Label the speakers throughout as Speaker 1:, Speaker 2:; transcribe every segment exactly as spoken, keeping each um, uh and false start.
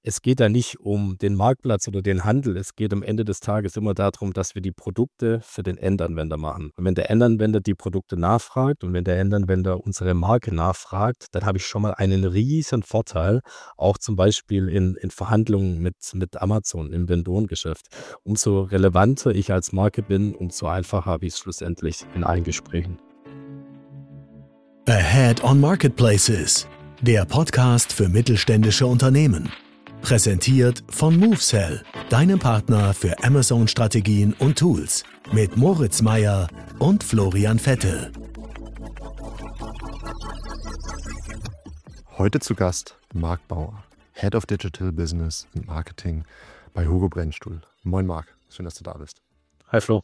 Speaker 1: es geht da nicht um den Marktplatz oder den Handel. Es geht am Ende des Tages immer darum, dass wir die Produkte für den Endanwender machen. Und wenn der Endanwender die Produkte nachfragt und wenn der Endanwender unsere Marke nachfragt, dann habe ich schon mal einen riesen Vorteil, auch zum Beispiel in, in Verhandlungen mit, mit Amazon im Vendorengeschäft. Umso relevanter ich als Marke bin, umso einfacher habe ich es schlussendlich in allen Gesprächen.
Speaker 2: Ahead on Marketplaces, der Podcast für mittelständische Unternehmen. Präsentiert von MoveSell, deinem Partner für Amazon-Strategien und Tools, mit Moritz Meyer und Florian Vettel.
Speaker 3: Heute zu Gast Marc Bauer, Head of Digital Business und Marketing bei Hugo Brennstuhl. Moin Marc, schön, dass du da bist.
Speaker 1: Hi Flo.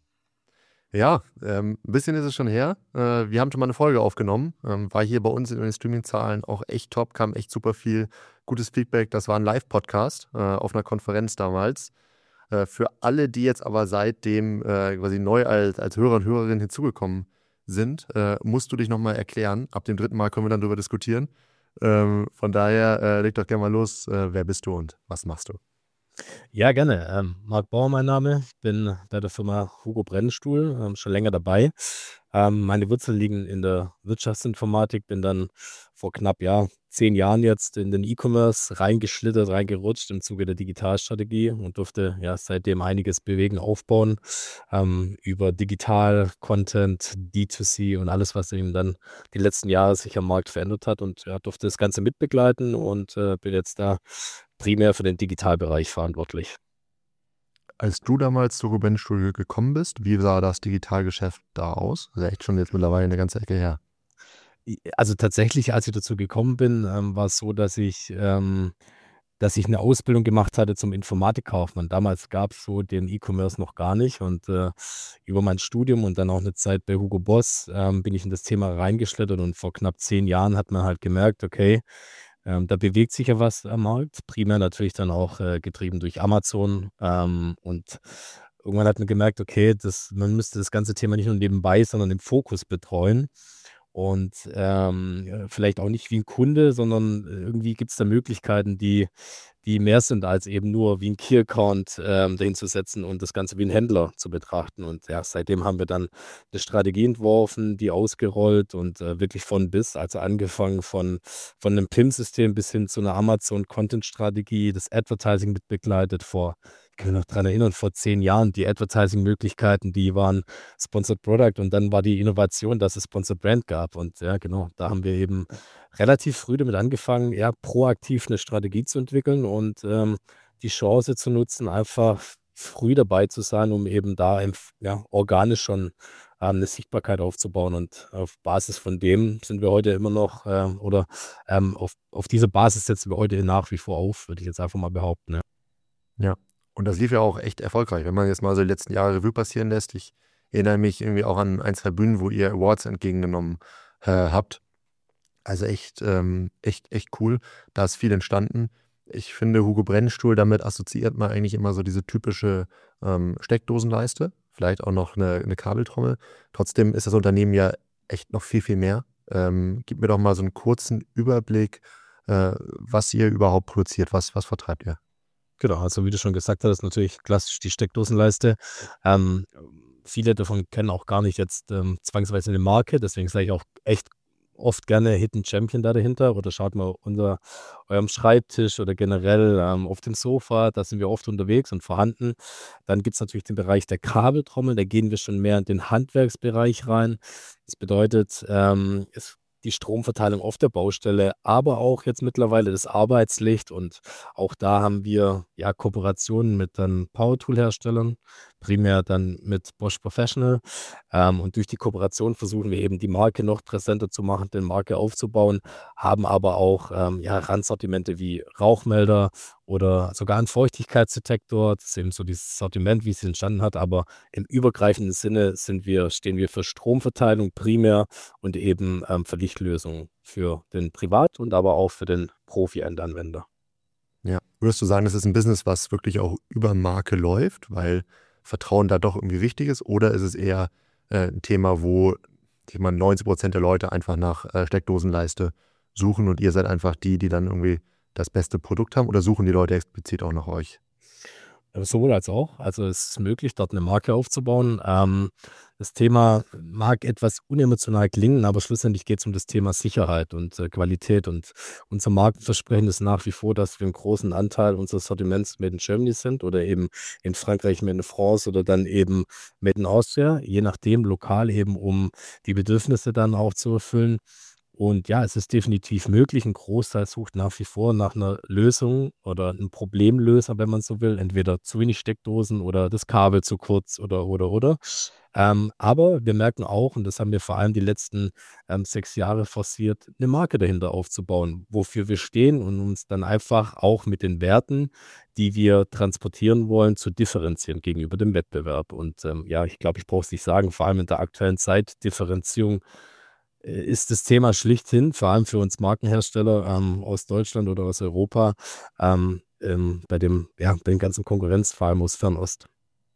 Speaker 3: Ja, ähm, ein bisschen ist es schon her. Äh, wir haben schon mal eine Folge aufgenommen. Ähm, war hier bei uns in den Streaming-Zahlen auch echt top, kam echt super viel gutes Feedback. Das war ein Live-Podcast äh, auf einer Konferenz damals. Äh, für alle, die jetzt aber seitdem äh, quasi neu als, als Hörer und Hörerin hinzugekommen sind, äh, musst du dich nochmal erklären. Ab dem dritten Mal können wir dann darüber diskutieren. Ähm, von daher, äh, leg doch gerne mal los. Äh, wer bist du und was machst du?
Speaker 1: Ja, gerne. Ähm, Marc Bauer mein Name. Ich bin bei der Firma Hugo Brennstuhl, ähm, schon länger dabei. Ähm, meine Wurzeln liegen in der Wirtschaftsinformatik. Bin dann vor knapp ja, zehn Jahren jetzt in den E-Commerce reingeschlittert, reingerutscht im Zuge der Digitalstrategie und durfte ja seitdem einiges bewegen, aufbauen ähm, über Digital, Content, D zwei C und alles, was eben dann die letzten Jahre sich am Markt verändert hat und ja, durfte das Ganze mitbegleiten und äh, bin jetzt da primär für den Digitalbereich verantwortlich.
Speaker 3: Als du damals zu Hugo Brennstuhl gekommen bist, wie sah das Digitalgeschäft da aus? Das ist echt schon jetzt mittlerweile eine ganze Ecke her.
Speaker 1: Also tatsächlich, als ich dazu gekommen bin, ähm, war es so, dass ich, ähm, dass ich eine Ausbildung gemacht hatte zum Informatikkaufmann. Damals gab es so den E-Commerce noch gar nicht und äh, über mein Studium und dann auch eine Zeit bei Hugo Boss ähm, bin ich in das Thema reingeschlittert und vor knapp zehn Jahren hat man halt gemerkt, okay, ähm, da bewegt sich ja was am Markt, primär natürlich dann auch äh, getrieben durch Amazon ähm, und irgendwann hat man gemerkt, okay, das, man müsste das ganze Thema nicht nur nebenbei, sondern im Fokus betreuen. Und ähm, ja, vielleicht auch nicht wie ein Kunde, sondern äh, irgendwie gibt es da Möglichkeiten, die, die mehr sind als eben nur wie ein Key-Account ähm, dahin zu setzen und das Ganze wie ein Händler zu betrachten. Und ja, seitdem haben wir dann eine Strategie entworfen, die ausgerollt und äh, wirklich von bis, also angefangen von, von einem P I M-System bis hin zu einer Amazon-Content-Strategie, das Advertising mit begleitet vor. Ich kann mich noch daran erinnern, vor zehn Jahren, die Advertising-Möglichkeiten, die waren Sponsored Product und dann war die Innovation, dass es Sponsored Brand gab. Und ja, genau, da haben wir eben relativ früh damit angefangen, ja, proaktiv eine Strategie zu entwickeln und ähm, die Chance zu nutzen, einfach früh dabei zu sein, um eben da im, ja, organisch schon ähm, eine Sichtbarkeit aufzubauen. Und auf Basis von dem sind wir heute immer noch, ähm, oder ähm, auf, auf diese Basis setzen wir heute nach wie vor auf, würde ich jetzt einfach mal behaupten. Ja.
Speaker 3: Ja, und das lief ja auch echt erfolgreich, wenn man jetzt mal so die letzten Jahre Revue passieren lässt. Ich erinnere mich irgendwie auch an ein, zwei Bühnen, wo ihr Awards entgegengenommen äh, habt. Also echt, ähm, echt, echt cool. Da ist viel entstanden. Ich finde, Hugo Brennstuhl, damit assoziiert man eigentlich immer so diese typische ähm, Steckdosenleiste, vielleicht auch noch eine, eine Kabeltrommel. Trotzdem ist das Unternehmen ja echt noch viel, viel mehr. Ähm, gib mir doch mal so einen kurzen Überblick, äh, was ihr überhaupt produziert, was, was vertreibt ihr?
Speaker 1: Genau, also wie du schon gesagt hast, natürlich klassisch die Steckdosenleiste. Ähm, viele davon kennen auch gar nicht jetzt ähm, zwangsweise eine Marke, deswegen sage ich auch echt oft gerne Hidden Champion da dahinter oder schaut mal unter eurem Schreibtisch oder generell ähm, auf dem Sofa, da sind wir oft unterwegs und vorhanden. Dann gibt es natürlich den Bereich der Kabeltrommel, da gehen wir schon mehr in den Handwerksbereich rein. Das bedeutet, ähm, es die Stromverteilung auf der Baustelle, aber auch jetzt mittlerweile das Arbeitslicht und auch da haben wir ja Kooperationen mit dann Powertool-Herstellern, primär dann mit Bosch Professional. Ähm, und durch die Kooperation versuchen wir eben die Marke noch präsenter zu machen, den Marke aufzubauen, haben aber auch ähm, ja, Randsortimente wie Rauchmelder oder sogar einen Feuchtigkeitsdetektor. Das ist eben so dieses Sortiment, wie es entstanden hat, aber im übergreifenden Sinne sind wir, stehen wir für Stromverteilung primär und eben ähm, für Lichtlösungen für den Privat- und aber auch für den Profi-Endanwender.
Speaker 3: Ja, würdest du sagen, das ist ein Business, was wirklich auch über Marke läuft, weil Vertrauen da doch irgendwie wichtig ist? Oder ist es eher äh, ein Thema, wo ich neunzig Prozent der Leute einfach nach äh, Steckdosenleiste suchen und ihr seid einfach die, die dann irgendwie das beste Produkt haben oder suchen die Leute explizit auch nach euch?
Speaker 1: Äh, Sowohl als auch. Also es ist möglich, dort eine Marke aufzubauen. Ähm, das Thema mag etwas unemotional klingen, aber schlussendlich geht es um das Thema Sicherheit und äh, Qualität. Und unser Markenversprechen ist nach wie vor, dass wir einen großen Anteil unseres Sortiments Made in Germany sind oder eben in Frankreich Made in France oder dann eben Made in Austria, je nachdem lokal eben, um die Bedürfnisse dann auch zu erfüllen. Und ja, es ist definitiv möglich. Ein Großteil sucht nach wie vor nach einer Lösung oder 'n Problemlöser, wenn man so will. Entweder zu wenig Steckdosen oder das Kabel zu kurz oder, oder, oder. Ähm, aber wir merken auch, und das haben wir vor allem die letzten, ähm, sechs Jahre forciert, eine Marke dahinter aufzubauen, wofür wir stehen und uns dann einfach auch mit den Werten, die wir transportieren wollen, zu differenzieren gegenüber dem Wettbewerb. Und, ähm, ja, ich glaube, ich brauche es nicht sagen, vor allem in der aktuellen Zeit, Differenzierung äh, ist das Thema schlichthin, vor allem für uns Markenhersteller, ähm, aus Deutschland oder aus Europa, ähm, ähm, bei dem ja, bei den ganzen Konkurrenz, vor allem aus Fernost.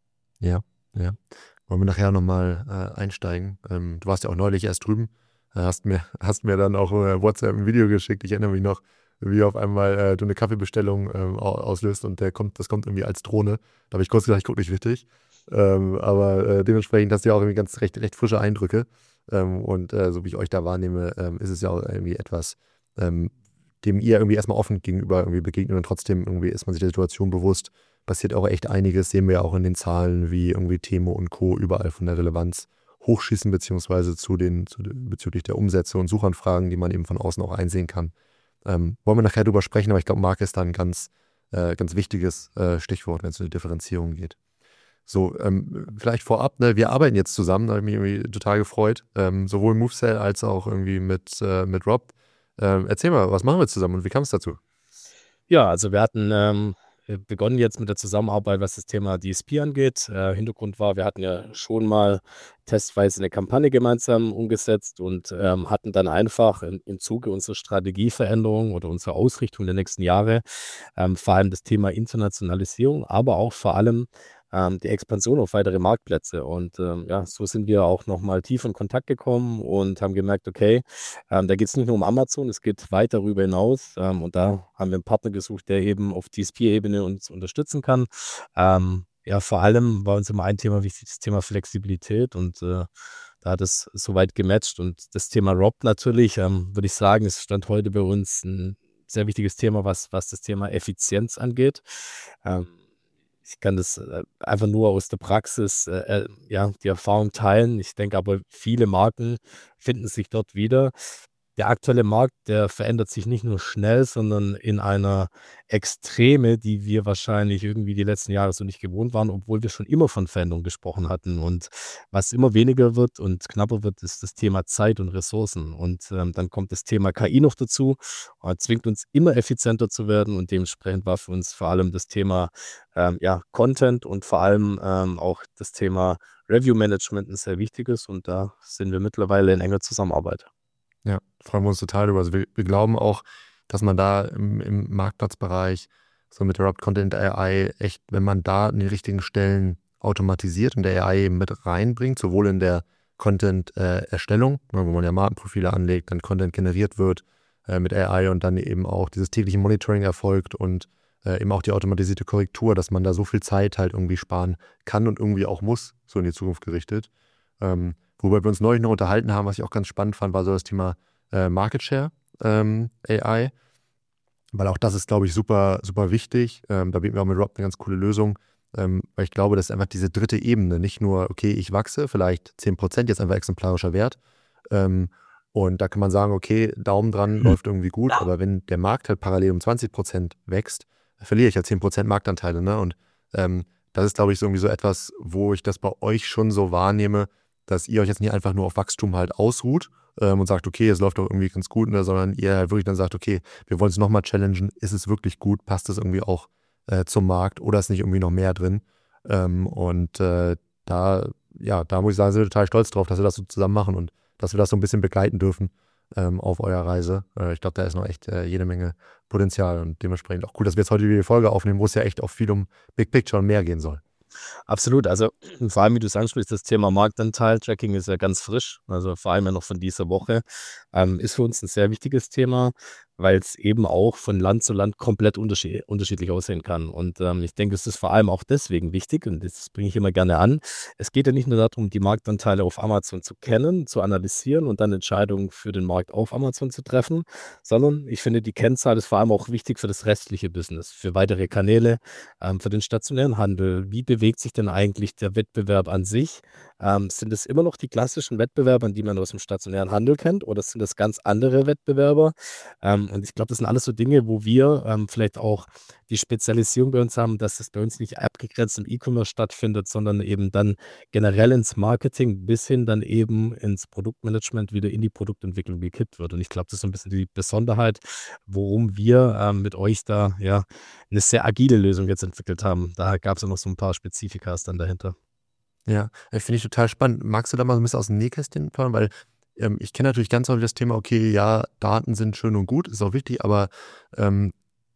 Speaker 3: Ja, ja. Wollen wir nachher nochmal äh, einsteigen? Ähm, du warst ja auch neulich erst drüben, äh, hast mir, hast mir dann auch äh, WhatsApp ein Video geschickt. Ich erinnere mich noch, wie auf einmal äh, du eine Kaffeebestellung ähm, au- auslöst und der kommt, das kommt irgendwie als Drohne. Da habe ich kurz gedacht, ich gucke nicht richtig. Ähm, aber äh, dementsprechend hast du ja auch irgendwie ganz recht, recht frische Eindrücke. Ähm, und äh, so wie ich euch da wahrnehme, ähm, ist es ja auch irgendwie etwas, ähm, dem ihr irgendwie erstmal offen gegenüber irgendwie begegnet und trotzdem irgendwie ist man sich der Situation bewusst. Passiert auch echt einiges, sehen wir ja auch in den Zahlen, wie irgendwie Temo und Co. überall von der Relevanz hochschießen, beziehungsweise zu den, zu den, bezüglich der Umsätze und Suchanfragen, die man eben von außen auch einsehen kann. Ähm, wollen wir nachher drüber sprechen, aber ich glaube, Marke ist da ein ganz, äh, ganz wichtiges äh, Stichwort, wenn es um die Differenzierung geht. So, ähm, vielleicht vorab, ne, wir arbeiten jetzt zusammen, da habe ich mich irgendwie total gefreut, ähm, sowohl MoveSell als auch irgendwie mit, äh, mit Rob. Ähm, erzähl mal, was machen wir zusammen und wie kam es dazu?
Speaker 1: Ja, also wir hatten, ähm, äh, begonnen jetzt mit der Zusammenarbeit, was das Thema D S P angeht. Äh, Hintergrund war, wir hatten ja schon mal testweise eine Kampagne gemeinsam umgesetzt und, ähm, hatten dann einfach in im Zuge unserer Strategieveränderung oder unserer Ausrichtung der nächsten Jahre, ähm, vor allem das Thema Internationalisierung, aber auch vor allem, ähm, die Expansion auf weitere Marktplätze. Und, ähm, ja, so sind wir auch noch mal tief in Kontakt gekommen und haben gemerkt, okay, ähm, da geht es nicht nur um Amazon, es geht weit darüber hinaus. Ähm, und da haben wir einen Partner gesucht, der eben auf D S P-Ebene uns unterstützen kann. Ähm, ja, vor allem war uns immer ein Thema wichtig, das Thema Flexibilität. Und äh, da hat es soweit gematcht. Und das Thema Rob natürlich, ähm, würde ich sagen, es stand heute bei uns ein sehr wichtiges Thema, was, was das Thema Effizienz angeht. Ähm, ich kann das äh, einfach nur aus der Praxis, äh, äh, ja, die Erfahrung teilen. Ich denke aber, viele Marken finden sich dort wieder. Der aktuelle Markt, der verändert sich nicht nur schnell, sondern in einer Extreme, die wir wahrscheinlich irgendwie die letzten Jahre so nicht gewohnt waren, obwohl wir schon immer von Veränderung gesprochen hatten. Und was immer weniger wird und knapper wird, ist das Thema Zeit und Ressourcen. Und ähm, dann kommt das Thema K I noch dazu, äh, zwingt uns immer effizienter zu werden. Und dementsprechend war für uns vor allem das Thema ähm, ja, Content und vor allem ähm, auch das Thema Review Management ein sehr wichtiges. Und da sind wir mittlerweile in enger Zusammenarbeit.
Speaker 3: Ja, freuen wir uns total drüber. Also wir, wir glauben auch, dass man da im, im Marktplatzbereich so mit der Rob Content A I echt, wenn man da an den richtigen Stellen automatisiert und der A I eben mit reinbringt, sowohl in der Content-Erstellung, wo man ja Markenprofile anlegt, dann Content generiert wird äh, mit A I und dann eben auch dieses tägliche Monitoring erfolgt und äh, eben auch die automatisierte Korrektur, dass man da so viel Zeit halt irgendwie sparen kann und irgendwie auch muss, so in die Zukunft gerichtet. Ähm, Wobei wir uns neulich noch unterhalten haben, was ich auch ganz spannend fand, war so das Thema äh, Market Share ähm, A I. Weil auch das ist, glaube ich, super, super wichtig. Ähm, da bieten wir auch mit Rob eine ganz coole Lösung. Ähm, weil ich glaube, das ist einfach diese dritte Ebene. Nicht nur, okay, ich wachse, vielleicht zehn Prozent, jetzt einfach exemplarischer Wert. Ähm, und da kann man sagen, okay, Daumen dran, läuft irgendwie gut. Aber wenn der Markt halt parallel um zwanzig Prozent wächst, verliere ich ja zehn Prozent Marktanteile. Ne? Und ähm, das ist, glaube ich, so irgendwie so etwas, wo ich das bei euch schon so wahrnehme, dass ihr euch jetzt nicht einfach nur auf Wachstum halt ausruht ähm, und sagt, okay, es läuft doch irgendwie ganz gut, ne, sondern ihr halt wirklich dann sagt, okay, wir wollen es nochmal challengen, ist es wirklich gut, passt es irgendwie auch äh, zum Markt oder ist nicht irgendwie noch mehr drin? Ähm, und äh, da, ja, da muss ich sagen, sind wir total stolz drauf, dass wir das so zusammen machen und dass wir das so ein bisschen begleiten dürfen ähm, auf eurer Reise. Äh, ich glaube, da ist noch echt äh, jede Menge Potenzial und dementsprechend auch cool, dass wir jetzt heute die Folge aufnehmen, wo es ja echt auch viel um Big Picture und mehr gehen soll.
Speaker 1: Absolut. Also vor allem, wie du es ansprichst, das Thema Marktanteil-Tracking ist ja ganz frisch. Also vor allem ja noch von dieser Woche. Ähm, ist für uns ein sehr wichtiges Thema. weil es eben auch von Land zu Land komplett unterschied unterschiedlich aussehen kann. Und, ähm, ich denke, es ist vor allem auch deswegen wichtig und das bringe ich immer gerne an. Es geht ja nicht nur darum, die Marktanteile auf Amazon zu kennen, zu analysieren und dann Entscheidungen für den Markt auf Amazon zu treffen, sondern ich finde, die Kennzahl ist vor allem auch wichtig für das restliche Business, für weitere Kanäle, ähm, für den stationären Handel. Wie bewegt sich denn eigentlich der Wettbewerb an sich? Ähm, sind es immer noch die klassischen Wettbewerber, die man aus dem stationären Handel kennt, oder sind das ganz andere Wettbewerber? Ähm, und ich glaube, das sind alles so Dinge, wo wir ähm, vielleicht auch die Spezialisierung bei uns haben, dass es bei uns nicht abgegrenzt im E-Commerce stattfindet, sondern eben dann generell ins Marketing bis hin dann eben ins Produktmanagement wieder in die Produktentwicklung gekippt wird. Und ich glaube, das ist so ein bisschen die Besonderheit, worum wir ähm, mit euch da ja eine sehr agile Lösung jetzt entwickelt haben. Da gab es ja noch so ein paar Spezifikas dann dahinter.
Speaker 3: Ja, äh, finde ich total spannend. Magst du da mal so ein bisschen aus dem Nähkästchen plaudern? Weil ähm, ich kenne natürlich ganz häufig das Thema, okay, ja, Daten sind schön und gut, ist auch wichtig, aber ähm,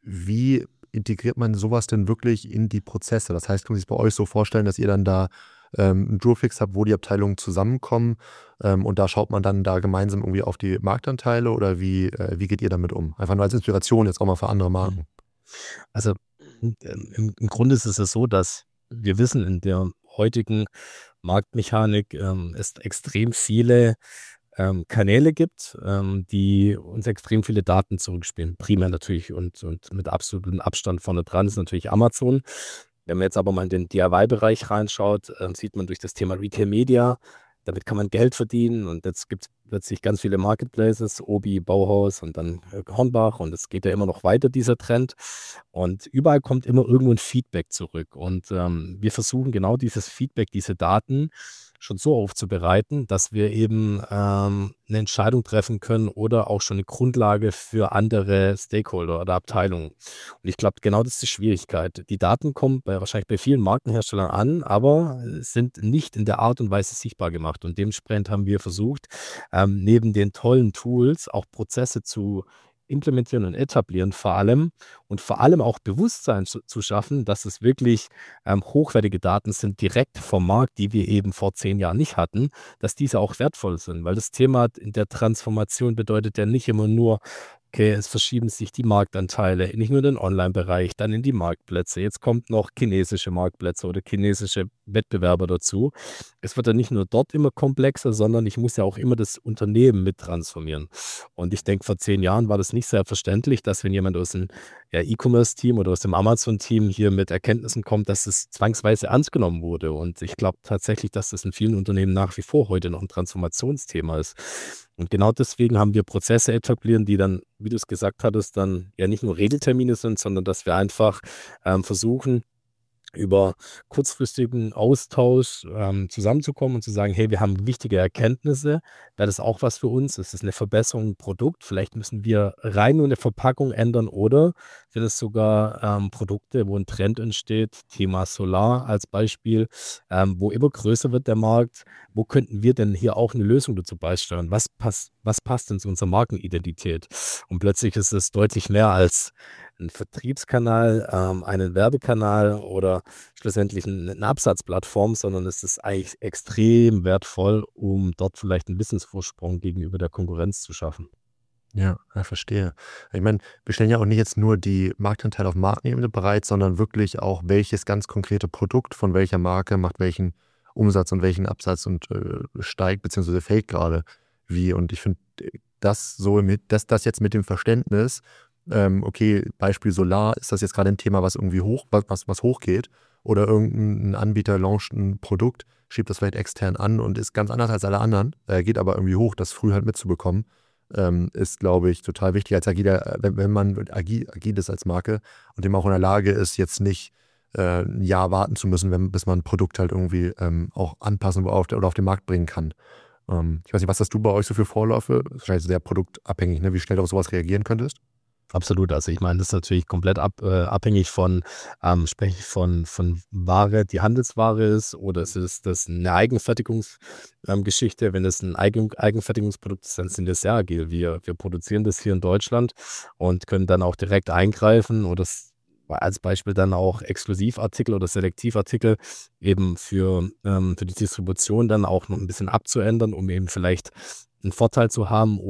Speaker 3: wie integriert man sowas denn wirklich in die Prozesse? Das heißt, kann man sich bei euch so vorstellen, dass ihr dann da ähm, einen Durchfix habt, wo die Abteilungen zusammenkommen ähm, und da schaut man dann da gemeinsam irgendwie auf die Marktanteile oder wie, äh, wie geht ihr damit um? Einfach nur als Inspiration jetzt auch mal für andere Marken.
Speaker 1: Also ähm, im, im Grunde ist es ja so, dass wir wissen, in der heutigen Marktmechanik ähm, es extrem viele ähm, Kanäle gibt, ähm, die uns extrem viele Daten zurückspielen. Primär natürlich und, und mit absolutem Abstand vorne dran ist natürlich Amazon. Wenn man jetzt aber mal in den D I Y-Bereich reinschaut, ähm, sieht man durch das Thema Retail Media, damit kann man Geld verdienen und jetzt gibt es plötzlich ganz viele Marketplaces, Obi, Bauhaus und dann äh, Hornbach und es geht ja immer noch weiter, dieser Trend. Und überall kommt immer irgendwo ein Feedback zurück. Und ähm, wir versuchen genau dieses Feedback, diese Daten schon so aufzubereiten, dass wir eben ähm, eine Entscheidung treffen können oder auch schon eine Grundlage für andere Stakeholder oder Abteilungen. Und ich glaube, genau das ist die Schwierigkeit. Die Daten kommen bei, wahrscheinlich bei vielen Markenherstellern an, aber sind nicht in der Art und Weise sichtbar gemacht. Und dementsprechend haben wir versucht, ähm, neben den tollen Tools auch Prozesse zu implementieren und etablieren vor allem und vor allem auch Bewusstsein zu, zu schaffen, dass es wirklich ähm, hochwertige Daten sind, direkt vom Markt, die wir eben vor zehn Jahren nicht hatten, dass diese auch wertvoll sind. Weil das Thema in der Transformation bedeutet ja nicht immer nur, okay, es verschieben sich die Marktanteile, nicht nur in den Online-Bereich, dann in die Marktplätze. Jetzt kommt noch chinesische Marktplätze oder chinesische Wettbewerber dazu. Es wird ja nicht nur dort immer komplexer, sondern ich muss ja auch immer das Unternehmen mit transformieren. Und ich denke, vor zehn Jahren war das nicht selbstverständlich, dass wenn jemand aus dem ja, E-Commerce-Team oder aus dem Amazon-Team hier mit Erkenntnissen kommt, dass es zwangsweise ernst genommen wurde. Und ich glaube tatsächlich, dass das in vielen Unternehmen nach wie vor heute noch ein Transformationsthema ist. Und genau deswegen haben wir Prozesse etabliert, die dann, wie du es gesagt hattest, dann ja nicht nur Regeltermine sind, sondern dass wir einfach ähm, versuchen, über kurzfristigen Austausch ähm, zusammenzukommen und zu sagen, hey, wir haben wichtige Erkenntnisse, wäre das auch was für uns? Ist das eine Verbesserung im Produkt? Vielleicht müssen wir rein nur eine Verpackung ändern oder sind es sogar ähm, Produkte, wo ein Trend entsteht, Thema Solar als Beispiel, ähm, wo immer größer wird der Markt. Wo könnten wir denn hier auch eine Lösung dazu beisteuern? Was passt, was passt denn zu unserer Markenidentität? Und plötzlich ist es deutlich mehr als ein Vertriebskanal, ähm, einen Werbekanal oder schlussendlich ein- eine Absatzplattform, sondern es ist eigentlich extrem wertvoll, um dort vielleicht einen Wissensvorsprung gegenüber der Konkurrenz zu schaffen.
Speaker 3: Ja, ja, verstehe. Ich meine, wir stellen ja auch nicht jetzt nur die Marktanteile auf Markenebene bereit, sondern wirklich auch, welches ganz konkrete Produkt von welcher Marke macht welchen Umsatz und welchen Absatz und äh, steigt bzw. fällt gerade wie. Und ich finde das so mit, das, das jetzt mit dem Verständnis, ähm, okay, Beispiel Solar, ist das jetzt gerade ein Thema, was irgendwie hoch, was, was, was hochgeht, oder irgendein Anbieter launcht ein Produkt, schiebt das vielleicht extern an und ist ganz anders als alle anderen, äh, geht aber irgendwie hoch, das früh halt mitzubekommen, ähm, ist, glaube ich, total wichtig als agiler, wenn, wenn man agil, agil ist als Marke und dem auch in der Lage ist, jetzt nicht äh, ein Jahr warten zu müssen, wenn, bis man ein Produkt halt irgendwie ähm, auch anpassen auf, oder auf den Markt bringen kann. Ähm, ich weiß nicht, was hast du bei euch so für Vorläufe? Das ist wahrscheinlich sehr produktabhängig, ne? Wie schnell du auf sowas reagieren könntest?
Speaker 1: Absolut. Also ich meine, das ist natürlich komplett ab, äh, abhängig von, ähm, spreche ich von, von Ware, die Handelsware ist, oder ist es das eine Eigenfertigungsgeschichte? Ähm, Geschichte? Wenn es ein Eigen, Eigenfertigungsprodukt ist, dann sind wir sehr agil. Wir, wir produzieren das hier in Deutschland und können dann auch direkt eingreifen oder s- als Beispiel dann auch Exklusivartikel oder Selektivartikel eben für, ähm, für die Distribution dann auch noch ein bisschen abzuändern, um eben vielleicht einen Vorteil zu haben oder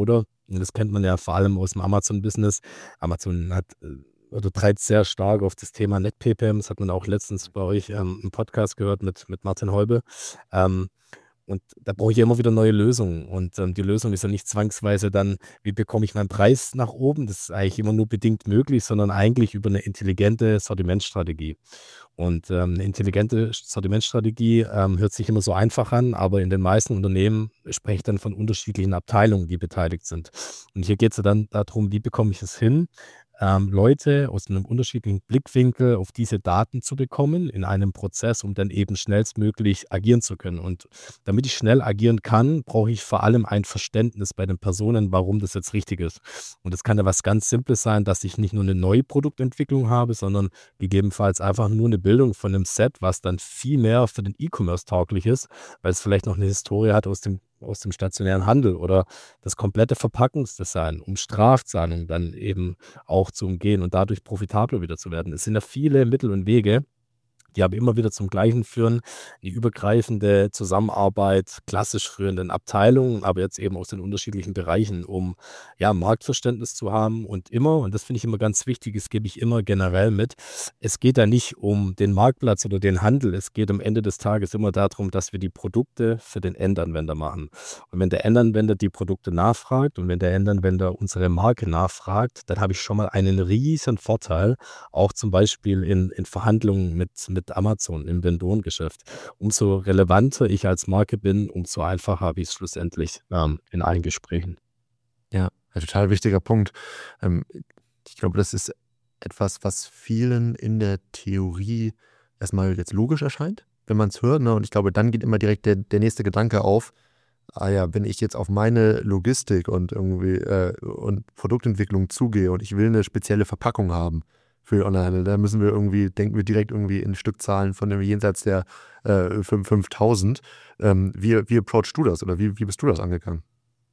Speaker 1: Das kennt man ja vor allem aus dem Amazon-Business. Amazon hat äh, oder treibt sehr stark auf das Thema NetPPM. Das hat man auch letztens bei euch ähm, im Podcast gehört mit, mit Martin Holbe. Ähm, und da brauche ich ja immer wieder neue Lösungen. Und ähm, die Lösung ist ja nicht zwangsweise dann, wie bekomme ich meinen Preis nach oben? Das ist eigentlich immer nur bedingt möglich, sondern eigentlich über eine intelligente Sortimentsstrategie. Und ähm, eine intelligente Sortimentsstrategie ähm, hört sich immer so einfach an, aber in den meisten Unternehmen spreche ich dann von unterschiedlichen Abteilungen, die beteiligt sind. Und hier geht es ja dann darum, wie bekomme ich es hin, ähm, Leute aus einem unterschiedlichen Blickwinkel auf diese Daten zu bekommen in einem Prozess, um dann eben schnellstmöglich agieren zu können. Und damit ich schnell agieren kann, brauche ich vor allem ein Verständnis bei den Personen, warum das jetzt richtig ist. Und das kann ja was ganz Simples sein, dass ich nicht nur eine neue Produktentwicklung habe, sondern gegebenenfalls einfach nur eine Bildung von einem Set, was dann viel mehr für den E-Commerce tauglich ist, weil es vielleicht noch eine Historie hat aus dem, aus dem stationären Handel oder das komplette Verpackungsdesign, um Strafzahlungen dann eben auch zu umgehen und dadurch profitabler wieder zu werden. Es sind ja viele Mittel und Wege, die aber immer wieder zum Gleichen führen, die übergreifende Zusammenarbeit klassisch führenden Abteilungen, aber jetzt eben aus den unterschiedlichen Bereichen, um ja Marktverständnis zu haben und immer, und das finde ich immer ganz wichtig, das gebe ich immer generell mit, es geht da nicht um den Marktplatz oder den Handel, es geht am Ende des Tages immer darum, dass wir die Produkte für den Endanwender machen. Und wenn der Endanwender die Produkte nachfragt und wenn der Endanwender unsere Marke nachfragt, dann habe ich schon mal einen riesen Vorteil, auch zum Beispiel in, in Verhandlungen mit, mit Amazon im Vendorengeschäft. Umso relevanter ich als Marke bin, umso einfacher habe ich es schlussendlich ähm, in allen Gesprächen.
Speaker 3: Ja, ein total wichtiger Punkt. Ähm, ich glaube, das ist etwas, was vielen in der Theorie erstmal jetzt logisch erscheint, wenn man es hört. Ne? Und ich glaube, dann geht immer direkt der, der nächste Gedanke auf. Ah ja, wenn ich jetzt auf meine Logistik und irgendwie äh, und Produktentwicklung zugehe und ich will eine spezielle Verpackung haben für Onlinehandel, da müssen wir irgendwie, denken wir direkt irgendwie in Stückzahlen von dem jenseits der äh, fünftausend. Ähm, wie, wie approachst du das oder wie, wie bist du das angegangen?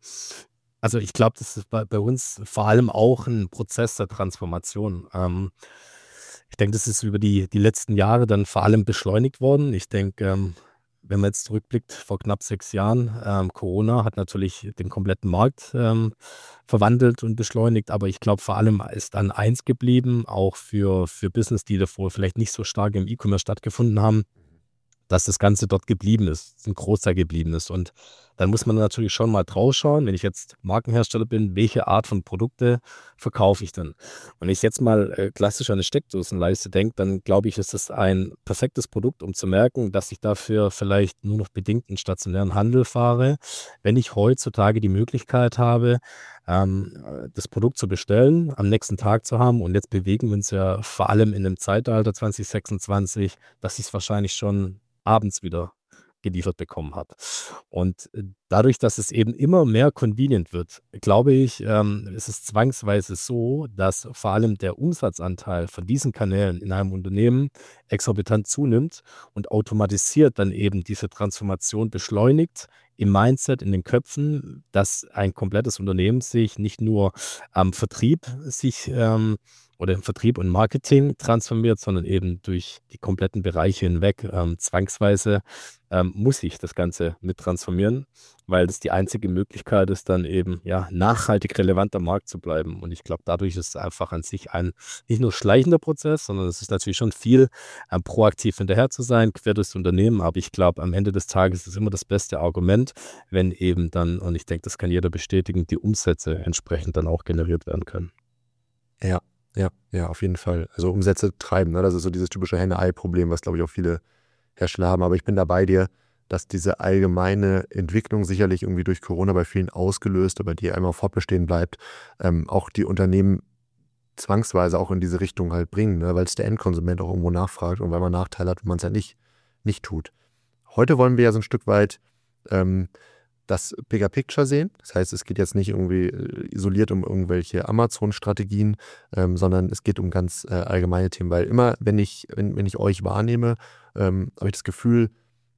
Speaker 1: Also ich glaube, das ist bei, bei uns vor allem auch ein Prozess der Transformation. Ähm, ich denke, das ist über die, die letzten Jahre dann vor allem beschleunigt worden. Ich denke, ähm, wenn man jetzt zurückblickt, vor knapp sechs Jahren, ähm, Corona hat natürlich den kompletten Markt ähm, verwandelt und beschleunigt, aber ich glaube, vor allem ist dann eins geblieben, auch für, für Business, die davor vielleicht nicht so stark im E-Commerce stattgefunden haben, dass das Ganze dort geblieben ist, ein Großteil geblieben ist. Und dann muss man natürlich schon mal drauf schauen, wenn ich jetzt Markenhersteller bin, welche Art von Produkte verkaufe ich denn? Wenn ich jetzt mal äh, klassisch an eine Steckdosenleiste denke, dann glaube ich, ist das ein perfektes Produkt, um zu merken, dass ich dafür vielleicht nur noch bedingt einen stationären Handel fahre. Wenn ich heutzutage die Möglichkeit habe, ähm, das Produkt zu bestellen, am nächsten Tag zu haben, und jetzt bewegen wir uns ja vor allem in dem Zeitalter zwanzig sechsundzwanzig, dass ich es wahrscheinlich schon abends wieder geliefert bekommen habe. Und äh, dadurch, dass es eben immer mehr convenient wird, glaube ich, ähm, ist es zwangsweise so, dass vor allem der Umsatzanteil von diesen Kanälen in einem Unternehmen exorbitant zunimmt und automatisiert dann eben diese Transformation beschleunigt im Mindset, in den Köpfen, dass ein komplettes Unternehmen sich nicht nur am Vertrieb sich ähm, oder im Vertrieb und Marketing transformiert, sondern eben durch die kompletten Bereiche hinweg. Ähm, zwangsweise ähm, muss ich das Ganze mit transformieren, weil das die einzige Möglichkeit ist, dann eben ja nachhaltig relevant am Markt zu bleiben. Und ich glaube, dadurch ist es einfach an sich ein nicht nur schleichender Prozess, sondern es ist natürlich schon viel, ähm, proaktiv hinterher zu sein, quer durchs Unternehmen. Aber ich glaube, am Ende des Tages ist es immer das beste Argument, wenn eben dann, und ich denke, das kann jeder bestätigen, die Umsätze entsprechend dann auch generiert werden können.
Speaker 3: Ja. Ja, ja, auf jeden Fall. Also Umsätze treiben, ne? Das ist so dieses typische Henne-Ei-Problem, was, glaube ich, auch viele Hersteller haben. Aber ich bin da bei dir, dass diese allgemeine Entwicklung sicherlich irgendwie durch Corona bei vielen ausgelöst, aber die einmal fortbestehen bleibt, ähm, auch die Unternehmen zwangsweise auch in diese Richtung halt bringen, ne? Weil es der Endkonsument auch irgendwo nachfragt und weil man Nachteile hat, wenn man es ja nicht, nicht tut. Heute wollen wir ja so ein Stück weit ähm, das Bigger Picture sehen. Das heißt, es geht jetzt nicht irgendwie isoliert um irgendwelche Amazon-Strategien, ähm, sondern es geht um ganz äh, allgemeine Themen. Weil immer, wenn ich, wenn, wenn ich euch wahrnehme, ähm, habe ich das Gefühl,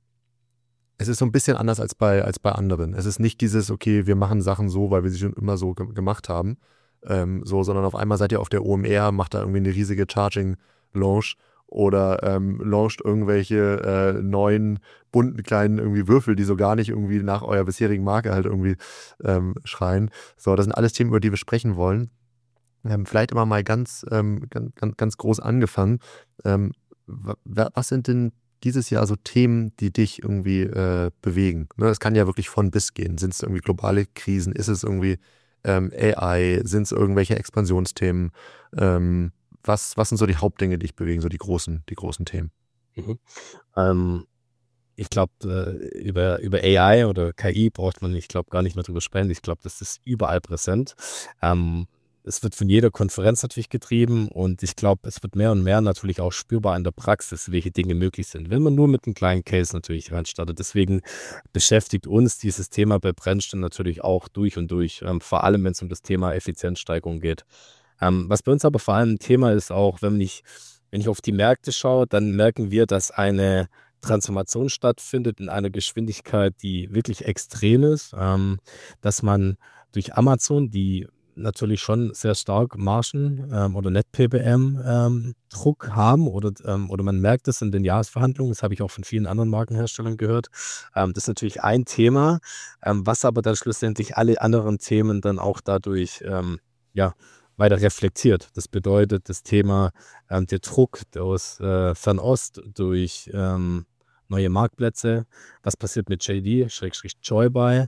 Speaker 3: es ist so ein bisschen anders als bei, als bei anderen. Es ist nicht dieses, okay, wir machen Sachen so, weil wir sie schon immer so ge- gemacht haben, ähm, so, sondern auf einmal seid ihr auf der O M R, macht da irgendwie eine riesige Charging-Lounge oder ähm, launcht irgendwelche äh, neuen, bunten kleinen irgendwie Würfel, die so gar nicht irgendwie nach eurer bisherigen Marke halt irgendwie ähm, schreien. So, das sind alles Themen, über die wir sprechen wollen. Ähm, vielleicht immer mal ganz, ähm, ganz, ganz, ganz groß angefangen. Ähm, wa- wa- was sind denn dieses Jahr so Themen, die dich irgendwie äh, bewegen? Ne, das kann ja wirklich von bis gehen. Sind es irgendwie globale Krisen? Ist es irgendwie ähm, A I? Sind es irgendwelche Expansionsthemen? Ähm, was, was sind so die Hauptdinge, die dich bewegen, so die großen, die großen Themen?
Speaker 1: Mhm. Ähm, ich glaube, äh, über, über A I oder K I braucht man, ich glaube, gar nicht mehr drüber sprechen. Ich glaube, das ist überall präsent. Ähm, es wird von jeder Konferenz natürlich getrieben und ich glaube, es wird mehr und mehr natürlich auch spürbar in der Praxis, welche Dinge möglich sind, wenn man nur mit einem kleinen Case natürlich reinstartet. Deswegen beschäftigt uns dieses Thema bei Brennstein natürlich auch durch und durch, ähm, vor allem wenn es um das Thema Effizienzsteigerung geht. Ähm, was bei uns aber vor allem ein Thema ist, auch wenn ich, wenn ich auf die Märkte schaue, dann merken wir, dass eine Transformation stattfindet in einer Geschwindigkeit, die wirklich extrem ist, ähm, dass man durch Amazon, die natürlich schon sehr stark Margen ähm, oder Net-P B M ähm, Druck haben oder, ähm, oder man merkt es in den Jahresverhandlungen, das habe ich auch von vielen anderen Markenherstellern gehört. Ähm, das ist natürlich ein Thema, ähm, was aber dann schlussendlich alle anderen Themen dann auch dadurch ähm, ja, weiter reflektiert. Das bedeutet, das Thema ähm, der Druck aus äh, Fernost durch ähm, neue Marktplätze, was passiert mit J D, Schrägstrich Joybuy,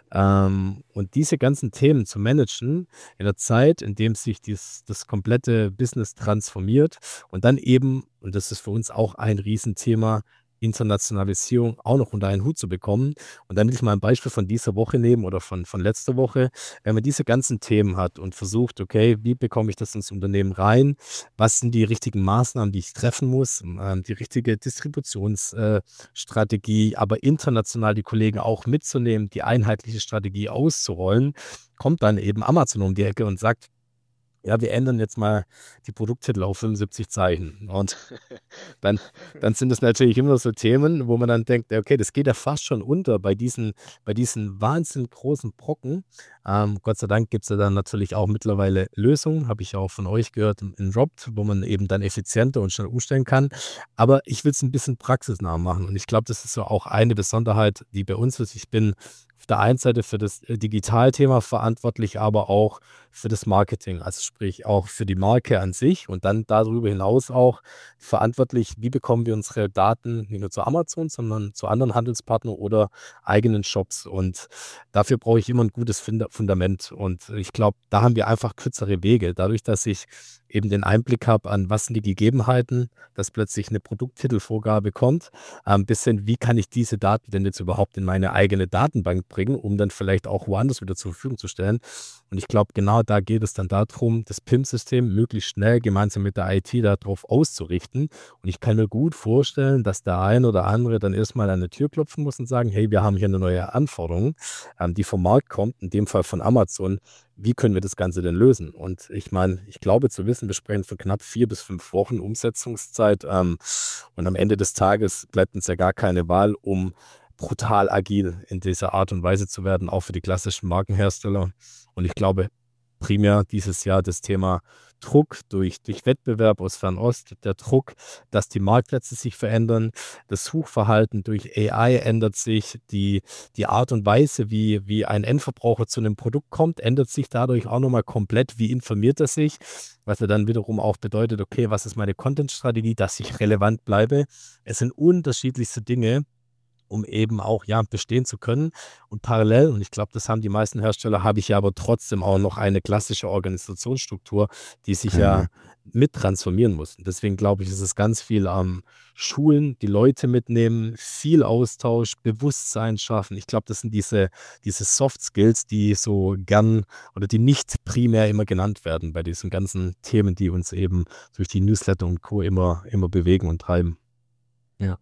Speaker 1: ähm, und diese ganzen Themen zu managen in der Zeit, in dem sich dies, das komplette Business transformiert und dann eben, und das ist für uns auch ein Riesenthema, Internationalisierung auch noch unter einen Hut zu bekommen. Und dann will ich mal ein Beispiel von dieser Woche nehmen oder von, von letzter Woche. Wenn man diese ganzen Themen hat und versucht, okay, wie bekomme ich das ins Unternehmen rein? Was sind die richtigen Maßnahmen, die ich treffen muss? Ähm, die richtige Distributionsstrategie, aber international die Kollegen auch mitzunehmen, die einheitliche Strategie auszurollen, kommt dann eben Amazon um die Ecke und sagt, ja, wir ändern jetzt mal die Produkttitel auf fünfundsiebzig Zeichen. Und dann, dann sind es natürlich immer so Themen, wo man dann denkt, ja, okay, das geht ja fast schon unter bei diesen, bei diesen wahnsinnig großen Brocken. Ähm, Gott sei Dank gibt es ja dann natürlich auch mittlerweile Lösungen, habe ich auch von euch gehört, in, in Robt, wo man eben dann effizienter und schnell umstellen kann. Aber ich will es ein bisschen praxisnah machen. Und ich glaube, das ist so auch eine Besonderheit, die bei uns ist. Ich bin auf der einen Seite für das äh, Digitalthema verantwortlich, aber auch für das Marketing, also sprich auch für die Marke an sich und dann darüber hinaus auch verantwortlich, wie bekommen wir unsere Daten nicht nur zu Amazon, sondern zu anderen Handelspartnern oder eigenen Shops. Und dafür brauche ich immer ein gutes Funda- Fundament. Und ich glaube, da haben wir einfach kürzere Wege. Dadurch, dass ich eben den Einblick habe an, was sind die Gegebenheiten, dass plötzlich eine Produkttitelvorgabe kommt, ein bisschen, wie kann ich diese Daten denn jetzt überhaupt in meine eigene Datenbank bringen, um dann vielleicht auch woanders wieder zur Verfügung zu stellen. Und ich glaube, genau da geht es dann darum, das P I M-System möglichst schnell gemeinsam mit der I T darauf auszurichten. Und ich kann mir gut vorstellen, dass der ein oder andere dann erstmal an eine Tür klopfen muss und sagen, hey, wir haben hier eine neue Anforderung, ähm, die vom Markt kommt, in dem Fall von Amazon. Wie können wir das Ganze denn lösen? Und ich meine, ich glaube zu wissen, wir sprechen von knapp vier bis fünf Wochen Umsetzungszeit. Ähm, und am Ende des Tages bleibt uns ja gar keine Wahl, um brutal agil in dieser Art und Weise zu werden, auch für die klassischen Markenhersteller. Und ich glaube, primär dieses Jahr das Thema Druck durch, durch Wettbewerb aus Fernost, der Druck, dass die Marktplätze sich verändern, das Suchverhalten durch A I ändert sich, die, die Art und Weise, wie, wie ein Endverbraucher zu einem Produkt kommt, ändert sich dadurch auch nochmal komplett, wie informiert er sich, was ja dann wiederum auch bedeutet, okay, was ist meine Content-Strategie, dass ich relevant bleibe. Es sind unterschiedlichste Dinge, um eben auch ja bestehen zu können. Und parallel, und ich glaube, das haben die meisten Hersteller, habe ich ja aber trotzdem auch noch eine klassische Organisationsstruktur, die sich
Speaker 3: Mhm.
Speaker 1: ja mit transformieren muss. Und deswegen glaube ich, ist es ganz viel am Schulen, die Leute mitnehmen, viel Austausch, Bewusstsein schaffen. Ich glaube, das sind diese, diese Soft Skills, die so gern oder die nicht primär immer genannt werden bei diesen ganzen Themen, die uns eben durch die Newsletter und Co. immer, immer bewegen und treiben.
Speaker 3: Ja.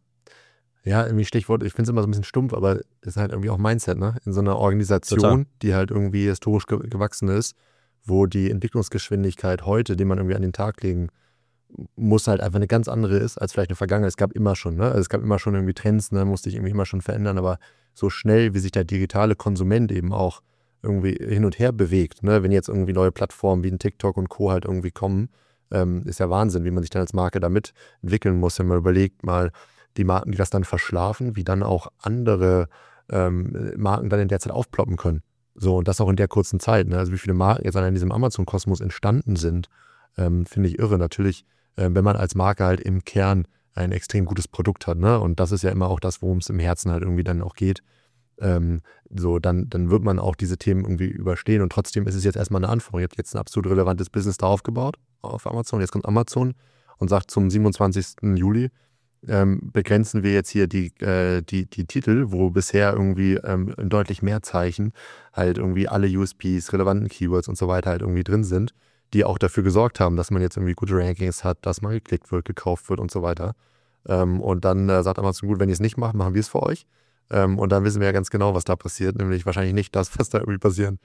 Speaker 3: Ja, irgendwie Stichwort, ich finde es immer so ein bisschen stumpf, aber es ist halt irgendwie auch Mindset, ne? In so einer Organisation,
Speaker 1: Total.
Speaker 3: die halt irgendwie historisch ge gewachsen ist, wo die Entwicklungsgeschwindigkeit heute, die man irgendwie an den Tag legen muss, halt einfach eine ganz andere ist als vielleicht eine Vergangenheit. Es gab immer schon, ne? Also es gab immer schon irgendwie Trends, ne? Musste ich irgendwie immer schon verändern, aber so schnell, wie sich der digitale Konsument eben auch irgendwie hin und her bewegt, ne? Wenn jetzt irgendwie neue Plattformen wie ein TikTok und Co. halt irgendwie kommen, ähm, ist ja Wahnsinn, wie man sich dann als Marke damit entwickeln muss, wenn man überlegt mal, die Marken, die das dann verschlafen, wie dann auch andere ähm, Marken dann in der Zeit aufploppen können. So, und das auch in der kurzen Zeit. Ne? Also wie viele Marken jetzt an diesem Amazon-Kosmos entstanden sind, ähm, finde ich irre. Natürlich, äh, wenn man als Marke halt im Kern ein extrem gutes Produkt hat, ne? Und das ist ja immer auch das, worum es im Herzen halt irgendwie dann auch geht. Ähm, so, dann, dann wird man auch diese Themen irgendwie überstehen. Und trotzdem ist es jetzt erstmal eine Anforderung. Ihr habt jetzt ein absolut relevantes Business da aufgebaut auf Amazon. Jetzt kommt Amazon und sagt zum siebenundzwanzigsten Juli, ähm, begrenzen wir jetzt hier die, äh, die, die Titel, wo bisher irgendwie ähm, in deutlich mehr Zeichen halt irgendwie alle U S Ps, relevanten Keywords und so weiter halt irgendwie drin sind, die auch dafür gesorgt haben, dass man jetzt irgendwie gute Rankings hat, dass man geklickt wird, gekauft wird und so weiter. Ähm, und dann äh, sagt Amazon, gut, wenn ihr es nicht macht, machen wir es für euch. Ähm, und dann wissen wir ja ganz genau, was da passiert, nämlich wahrscheinlich nicht das, was da irgendwie passieren,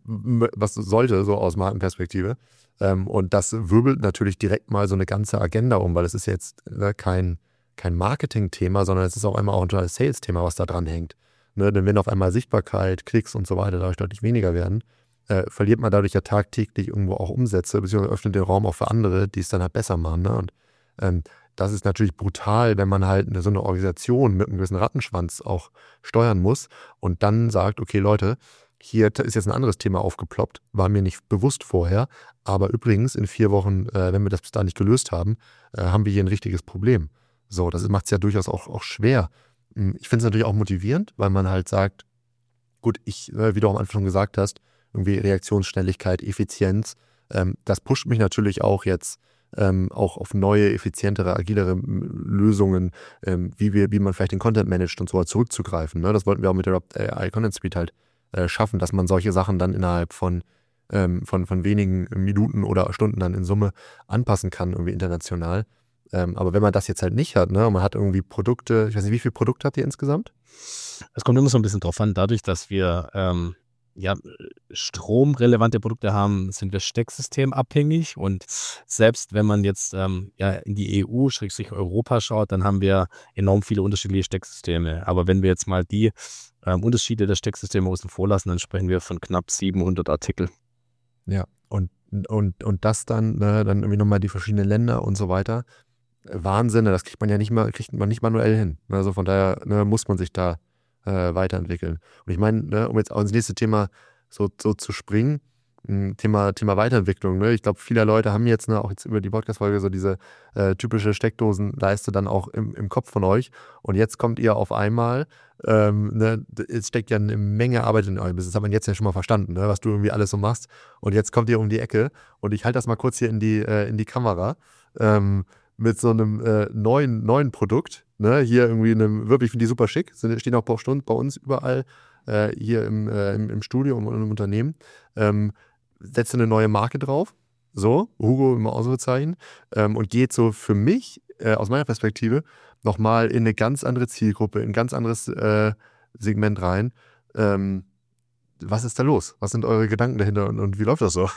Speaker 3: was sollte, so aus Markenperspektive. Ähm, und das wirbelt natürlich direkt mal so eine ganze Agenda um, weil es ist jetzt äh, kein kein Marketing-Thema, sondern es ist auch einmal auch ein totales Sales-Thema, was da dran hängt. Ne? Denn wenn auf einmal Sichtbarkeit, Klicks und so weiter dadurch deutlich weniger werden, äh, verliert man dadurch ja tagtäglich irgendwo auch Umsätze, beziehungsweise öffnet den Raum auch für andere, die es dann halt besser machen. Ne? Und ähm, das ist natürlich brutal, wenn man halt eine, so eine Organisation mit einem gewissen Rattenschwanz auch steuern muss und dann sagt, okay Leute, hier ist jetzt ein anderes Thema aufgeploppt, war mir nicht bewusst vorher, aber übrigens in vier Wochen, äh, wenn wir das bis da nicht gelöst haben, äh, haben wir hier ein richtiges Problem. So, das macht es ja durchaus auch, auch schwer. Ich finde es natürlich auch motivierend, weil man halt sagt, gut, ich, wie du am Anfang schon gesagt hast, irgendwie Reaktionsschnelligkeit, Effizienz, ähm, das pusht mich natürlich auch jetzt ähm, auch auf neue, effizientere, agilere Lösungen, ähm, wie wir, wie man vielleicht den Content managt und so zurückzugreifen. Ne? Das wollten wir auch mit der A I Content Suite halt äh, schaffen, dass man solche Sachen dann innerhalb von, ähm, von, von wenigen Minuten oder Stunden dann in Summe anpassen kann, irgendwie international. Ähm, aber wenn man das jetzt halt nicht hat, ne, und man hat irgendwie Produkte, ich weiß nicht, wie viele Produkte habt ihr insgesamt?
Speaker 1: Es kommt immer so ein bisschen drauf an, dadurch, dass wir ähm, ja, stromrelevante Produkte haben, sind wir stecksystemabhängig und selbst wenn man jetzt ähm, ja, in die E U, Schrägstrich Europa schaut, dann haben wir enorm viele unterschiedliche Stecksysteme. Aber wenn wir jetzt mal die ähm, Unterschiede der Stecksysteme außen vor lassen, dann sprechen wir von knapp siebenhundert Artikel.
Speaker 3: Ja, und, und, und das dann, ne, dann irgendwie nochmal die verschiedenen Länder und so weiter. Wahnsinn, das kriegt man ja nicht mal, kriegt man nicht manuell hin. Also von daher ne, muss man sich da äh, weiterentwickeln. Und ich meine, ne, um jetzt auch ins nächste Thema so, so zu springen, Thema, Thema Weiterentwicklung. Ne? Ich glaube, viele Leute haben jetzt, ne, auch jetzt über die Podcast-Folge, so diese äh, typische Steckdosenleiste dann auch im, im Kopf von euch. Und jetzt kommt ihr auf einmal, ähm, ne, es steckt ja eine Menge Arbeit in eurem Business. Das hat man jetzt ja schon mal verstanden, ne, was du irgendwie alles so machst. Und jetzt kommt ihr um die Ecke und ich halte das mal kurz hier in die, äh, in die Kamera. Ähm, mit so einem äh, neuen, neuen Produkt. Ne? Hier irgendwie einem, wirklich, ich finde die super schick. Sind, stehen auch bei, bei uns überall äh, hier im, äh, im, im Studio und im Unternehmen. Ähm, setze eine neue Marke drauf. So, Hugo im Ausrufezeichen. Ähm, und geht so für mich, äh, aus meiner Perspektive, nochmal in eine ganz andere Zielgruppe, in ein ganz anderes äh, Segment rein. Ähm, was ist da los? Was sind eure Gedanken dahinter und, und wie läuft das so?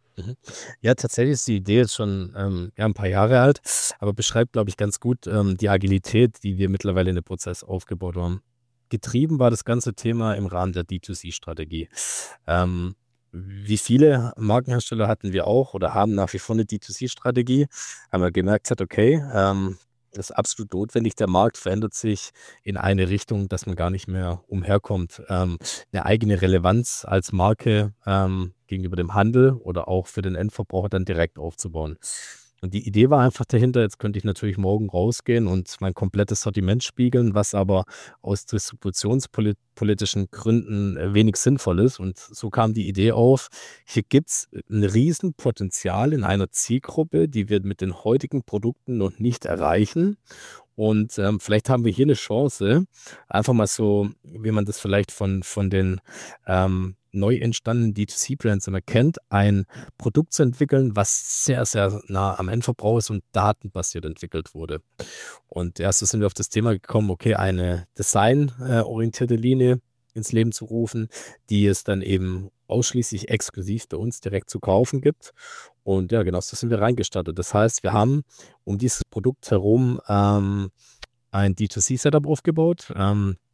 Speaker 1: Ja, tatsächlich ist die Idee jetzt schon ähm, ja, ein paar Jahre alt, aber beschreibt, glaube ich, ganz gut ähm, die Agilität, die wir mittlerweile in dem Prozess aufgebaut haben. Getrieben war das ganze Thema im Rahmen der D zwei C-Strategie. Ähm, wie viele Markenhersteller hatten wir auch oder haben nach wie vor eine D zwei C-Strategie, haben wir gemerkt, hat, okay, ähm, das ist absolut notwendig. Der Markt verändert sich in eine Richtung, dass man gar nicht mehr umherkommt, ähm, eine eigene Relevanz als Marke ähm, gegenüber dem Handel oder auch für den Endverbraucher dann direkt aufzubauen. Und die Idee war einfach dahinter, jetzt könnte ich natürlich morgen rausgehen und mein komplettes Sortiment spiegeln, was aber aus distributionspolitischen Gründen äh, wenig sinnvoll ist. Und so kam die Idee auf, hier gibt es ein Riesenpotenzial in einer Zielgruppe, die wir mit den heutigen Produkten noch nicht erreichen. Und ähm, vielleicht haben wir hier eine Chance, einfach mal so, wie man das vielleicht von, von den ähm, neu entstandenen D zwei C-Brands immer kennt, ein Produkt zu entwickeln, was sehr, sehr nah am Endverbrauch ist und datenbasiert entwickelt wurde. Und erst so sind wir auf das Thema gekommen, okay, eine designorientierte Linie ins Leben zu rufen, die es dann eben ausschließlich exklusiv bei uns direkt zu kaufen gibt. Und ja, genau so sind wir reingestartet. Das heißt, wir haben um dieses Produkt herum ähm, ein D zwei C-Setup aufgebaut. Ähm,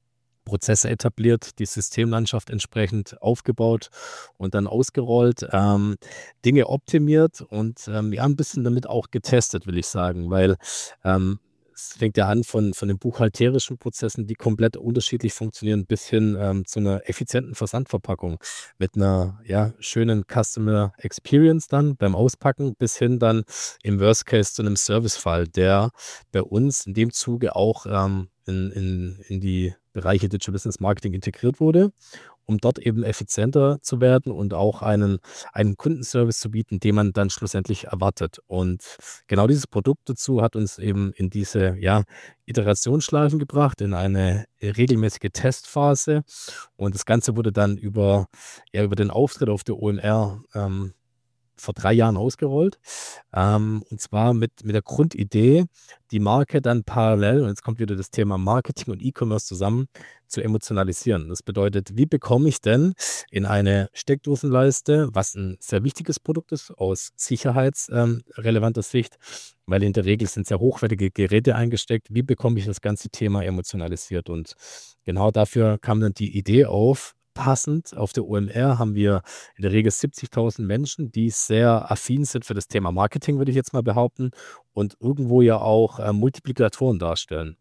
Speaker 1: Prozesse etabliert, die Systemlandschaft entsprechend aufgebaut und dann ausgerollt, ähm, Dinge optimiert und ähm, ja, ein bisschen damit auch getestet, will ich sagen, weil ähm, es fängt ja an von, von den buchhalterischen Prozessen, die komplett unterschiedlich funktionieren, bis hin ähm, zu einer effizienten Versandverpackung mit einer ja, schönen Customer Experience dann beim Auspacken, bis hin dann im Worst Case zu einem Servicefall, der bei uns in dem Zuge auch ähm, in, in, in die Bereiche Digital Business Marketing integriert wurde, um dort eben effizienter zu werden und auch einen, einen Kundenservice zu bieten, den man dann schlussendlich erwartet. Und genau dieses Produkt dazu hat uns eben in diese ja, Iterationsschleifen gebracht, in eine regelmäßige Testphase. Und das Ganze wurde dann über, ja, über den Auftritt auf der O M R ähm, vor drei Jahren ausgerollt. Ähm, und zwar mit, mit der Grundidee, die Marke dann parallel, und jetzt kommt wieder das Thema Marketing und E-Commerce zusammen, zu emotionalisieren. Das bedeutet, wie bekomme ich denn in eine Steckdosenleiste, was ein sehr wichtiges Produkt ist aus sicherheitsrelevanter Sicht, weil in der Regel sind sehr hochwertige Geräte eingesteckt, wie bekomme ich das ganze Thema emotionalisiert? Und genau dafür kam dann die Idee auf. Passend auf der O M R haben wir in der Regel siebzigtausend Menschen, die sehr affin sind für das Thema Marketing, würde ich jetzt mal behaupten, und irgendwo ja auch äh, Multiplikatoren darstellen.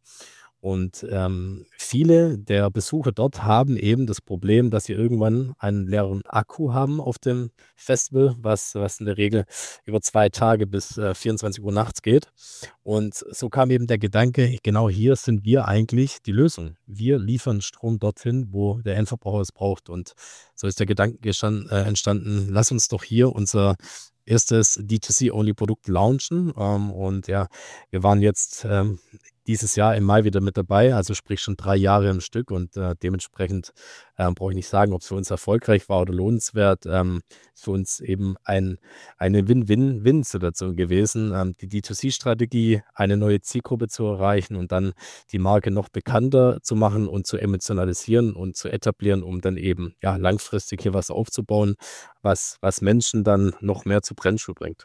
Speaker 1: Und ähm, viele der Besucher dort haben eben das Problem, dass sie irgendwann einen leeren Akku haben auf dem Festival, was, was in der Regel über zwei Tage bis äh, vierundzwanzig Uhr nachts geht. Und so kam eben der Gedanke, genau hier sind wir eigentlich die Lösung. Wir liefern Strom dorthin, wo der Endverbraucher es braucht. Und so ist der Gedanke gestan- äh, entstanden, lass uns doch hier unser erstes D zwei C-Only-Produkt launchen. Ähm, und ja, wir waren jetzt ähm, dieses Jahr im Mai wieder mit dabei, also sprich schon drei Jahre im Stück und äh, dementsprechend ähm, brauche ich nicht sagen, ob es für uns erfolgreich war oder lohnenswert. Ähm, ist für uns eben ein, eine Win-Win-Win-Situation gewesen, ähm, die D zwei C-Strategie, eine neue Zielgruppe zu erreichen und dann die Marke noch bekannter zu machen und zu emotionalisieren und zu etablieren, um dann eben ja langfristig hier was aufzubauen, was, was Menschen dann noch mehr zu Brennschuh bringt.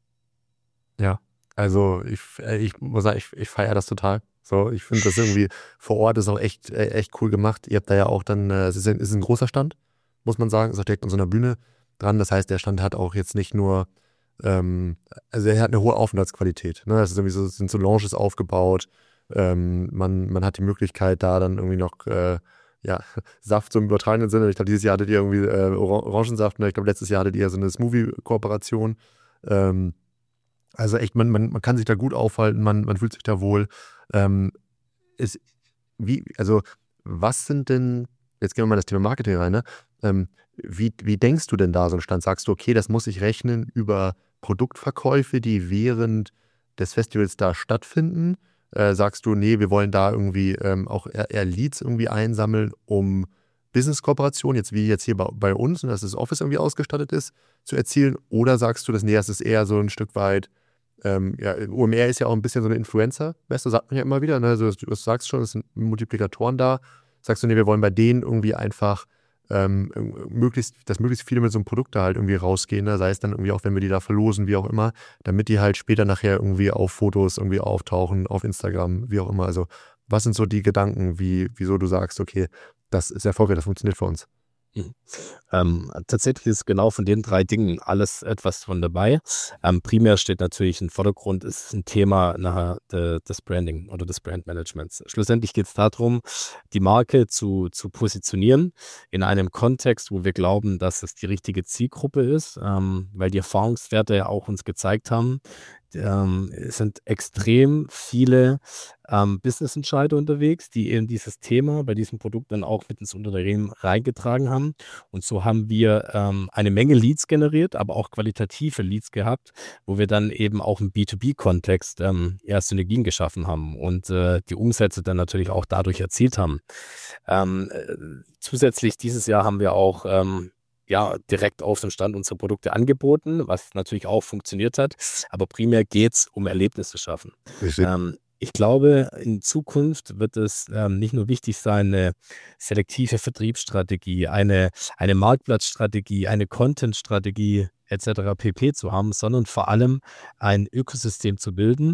Speaker 3: Ja, also ich, äh, ich muss sagen, ich, ich feiere das total. So, ich finde das irgendwie vor Ort ist auch echt, äh, echt cool gemacht. Ihr habt da ja auch dann, äh, es ist ein, es ist ein großer Stand, muss man sagen, ist auch direkt an so einer Bühne dran. Das heißt, der Stand hat auch jetzt nicht nur, ähm, also er hat eine hohe Aufenthaltsqualität. Ne? Das ist irgendwie so, es sind so Lounges aufgebaut. Ähm, man, man hat die Möglichkeit, da dann irgendwie noch äh, ja, Saft so im übertragenen Sinne. Ich glaube, dieses Jahr hattet ihr irgendwie äh, Oran- Orangensaft. Ne? Ich glaube, letztes Jahr hattet ihr so eine Smoothie-Kooperation. Ähm, Also echt, man, man, man kann sich da gut aufhalten, man, man fühlt sich da wohl. Ähm, ist, wie, also, was sind denn, jetzt gehen wir mal in das Thema Marketing rein, ne? Ähm, wie, wie denkst du denn da so einen Stand? Sagst du, okay, das muss ich rechnen über Produktverkäufe, die während des Festivals da stattfinden? Äh, sagst du, nee, wir wollen da irgendwie ähm, auch eher, eher Leads irgendwie einsammeln, um Business-Kooperation, jetzt wie jetzt hier bei, bei uns, und dass das Office irgendwie ausgestattet ist, zu erzielen? Oder sagst du, dass, nee, das ist eher so ein Stück weit, ähm, ja, O M R ist ja auch ein bisschen so eine Influencer, weißt du, sagt man ja immer wieder, ne? Also, du, du sagst schon, es sind Multiplikatoren da. Sagst du, nee, wir wollen bei denen irgendwie einfach ähm, möglichst, dass möglichst viele mit so einem Produkt da halt irgendwie rausgehen, ne? Sei es dann irgendwie auch, wenn wir die da verlosen, wie auch immer, damit die halt später nachher irgendwie auf Fotos irgendwie auftauchen, auf Instagram, wie auch immer. Also, was sind so die Gedanken, wie, wieso du sagst, okay, das ist erfolgreich, das funktioniert für uns?
Speaker 1: Mhm. Ähm, tatsächlich ist genau von den drei Dingen alles etwas von dabei. Ähm, primär steht natürlich im Vordergrund, ist ein Thema nachher de, des Branding oder des Brandmanagements. Schlussendlich geht es darum, die Marke zu, zu positionieren in einem Kontext, wo wir glauben, dass es die richtige Zielgruppe ist, ähm, weil die Erfahrungswerte ja auch uns gezeigt haben, ähm, es sind extrem viele ähm, Business-Entscheider unterwegs, die eben dieses Thema bei diesem Produkt dann auch mit ins Unternehmen reingetragen haben. Und so haben wir ähm, eine Menge Leads generiert, aber auch qualitative Leads gehabt, wo wir dann eben auch im B zwei B-Kontext ähm, ja, Synergien geschaffen haben und äh, die Umsätze dann natürlich auch dadurch erzielt haben. Ähm, äh, zusätzlich dieses Jahr haben wir auch ähm, ja, direkt auf dem Stand unsere Produkte angeboten, was natürlich auch funktioniert hat. Aber primär geht es um Erlebnisse schaffen.
Speaker 3: Richtig.
Speaker 1: Ähm, ich glaube, in Zukunft wird es ähm, nicht nur wichtig sein, eine selektive Vertriebsstrategie, eine, eine Marktplatzstrategie, eine Content-Strategie et cetera pp. Zu haben, sondern vor allem ein Ökosystem zu bilden,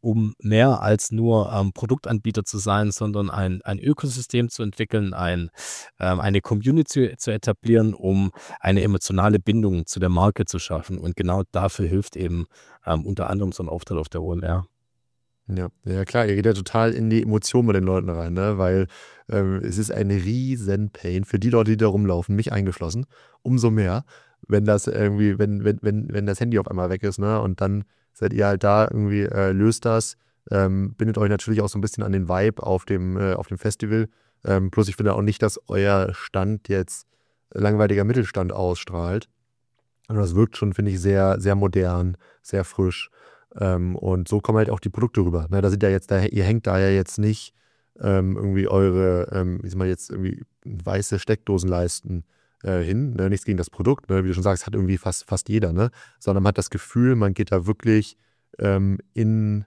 Speaker 1: um mehr als nur ähm, Produktanbieter zu sein, sondern ein, ein Ökosystem zu entwickeln, ein, ähm, eine Community zu etablieren, um eine emotionale Bindung zu der Marke zu schaffen. Und genau dafür hilft eben ähm, unter anderem so ein Auftritt auf der O M R.
Speaker 3: Ja, ja klar, ihr geht ja total in die Emotion mit den Leuten rein, ne? Weil ähm, es ist ein riesen Pain für die Leute, die da rumlaufen, mich eingeschlossen, umso mehr, wenn das irgendwie, wenn, wenn, wenn, wenn das Handy auf einmal weg ist, ne? Und dann seid ihr halt da, irgendwie äh, löst das, ähm, bindet euch natürlich auch so ein bisschen an den Vibe auf dem, äh, auf dem Festival. Ähm, plus ich finde auch nicht, dass euer Stand jetzt langweiliger Mittelstand ausstrahlt. Und das wirkt schon, finde ich, sehr, sehr modern, sehr frisch. Ähm, und so kommen halt auch die Produkte rüber. Ne, da sind ja jetzt, da, ihr hängt da ja jetzt nicht ähm, irgendwie eure, ähm, ich sag mal jetzt irgendwie weiße Steckdosenleisten äh, hin. Ne? Nichts gegen das Produkt, ne? Wie du schon sagst, hat irgendwie fast, fast jeder, ne? Sondern man hat das Gefühl, man geht da wirklich ähm, in,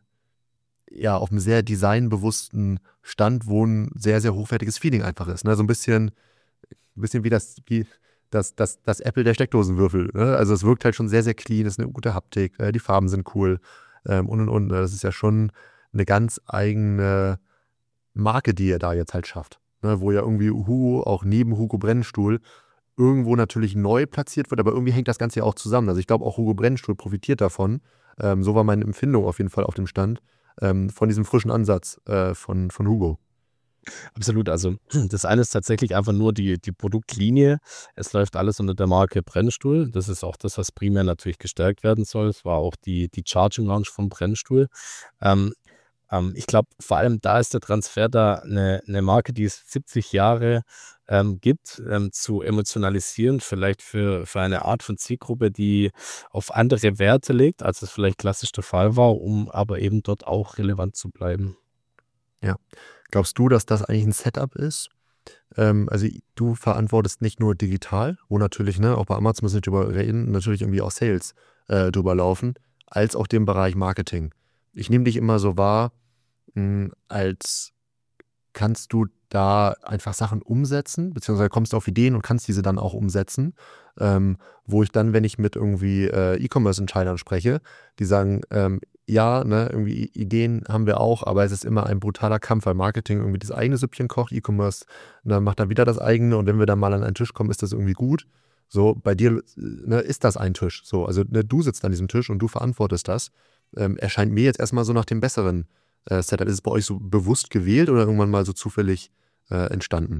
Speaker 3: ja, auf einem sehr designbewussten Stand, wo ein sehr, sehr hochwertiges Feeling einfach ist. Ne? So ein bisschen, ein bisschen wie das, wie das, das, das Apple der Steckdosenwürfel. Ne? Also es wirkt halt schon sehr, sehr clean, ist eine gute Haptik, äh, die Farben sind cool ähm, und und und. Ne? Das ist ja schon eine ganz eigene Marke, die ihr da jetzt halt schafft. Ne? Wo ja irgendwie Hugo auch neben Hugo Brennstuhl irgendwo natürlich neu platziert wird, aber irgendwie hängt das Ganze ja auch zusammen. Also ich glaube auch Hugo Brennstuhl profitiert davon. Ähm, so war meine Empfindung auf jeden Fall auf dem Stand, ähm, von diesem frischen Ansatz äh, von, von Hugo.
Speaker 1: Absolut. Also das eine ist tatsächlich einfach nur die, die Produktlinie. Es läuft alles unter der Marke Brennstuhl. Das ist auch das, was primär natürlich gestärkt werden soll. Es war auch die, die Charging Lounge vom Brennstuhl. Ähm, ähm, ich glaube, vor allem da ist der Transfer da eine, eine Marke, die es siebzig Jahre ähm, gibt, ähm, zu emotionalisieren, vielleicht für, für eine Art von Zielgruppe, die auf andere Werte legt, als es vielleicht klassisch der Fall war, um aber eben dort auch relevant zu bleiben.
Speaker 3: Ja. Glaubst du, dass das eigentlich ein Setup ist? Ähm, also du verantwortest nicht nur digital, wo natürlich, ne, auch bei Amazon müssen wir nicht drüber reden, natürlich irgendwie auch Sales äh, drüber laufen, als auch den Bereich Marketing. Ich nehme dich immer so wahr, mh, als kannst du da einfach Sachen umsetzen, beziehungsweise kommst du auf Ideen und kannst diese dann auch umsetzen, ähm, wo ich dann, wenn ich mit irgendwie äh, E-Commerce-Entscheidern spreche, die sagen, ähm, ja, ne, irgendwie Ideen haben wir auch, aber es ist immer ein brutaler Kampf, weil Marketing irgendwie das eigene Süppchen kocht, E-Commerce ne, macht dann wieder das eigene und wenn wir dann mal an einen Tisch kommen, ist das irgendwie gut. So, bei dir ne, ist das ein Tisch. So, also ne, du sitzt an diesem Tisch und du verantwortest das. Ähm, erscheint mir jetzt erstmal so nach dem besseren äh, Setup. Ist es bei euch so bewusst gewählt oder irgendwann mal so zufällig äh, entstanden?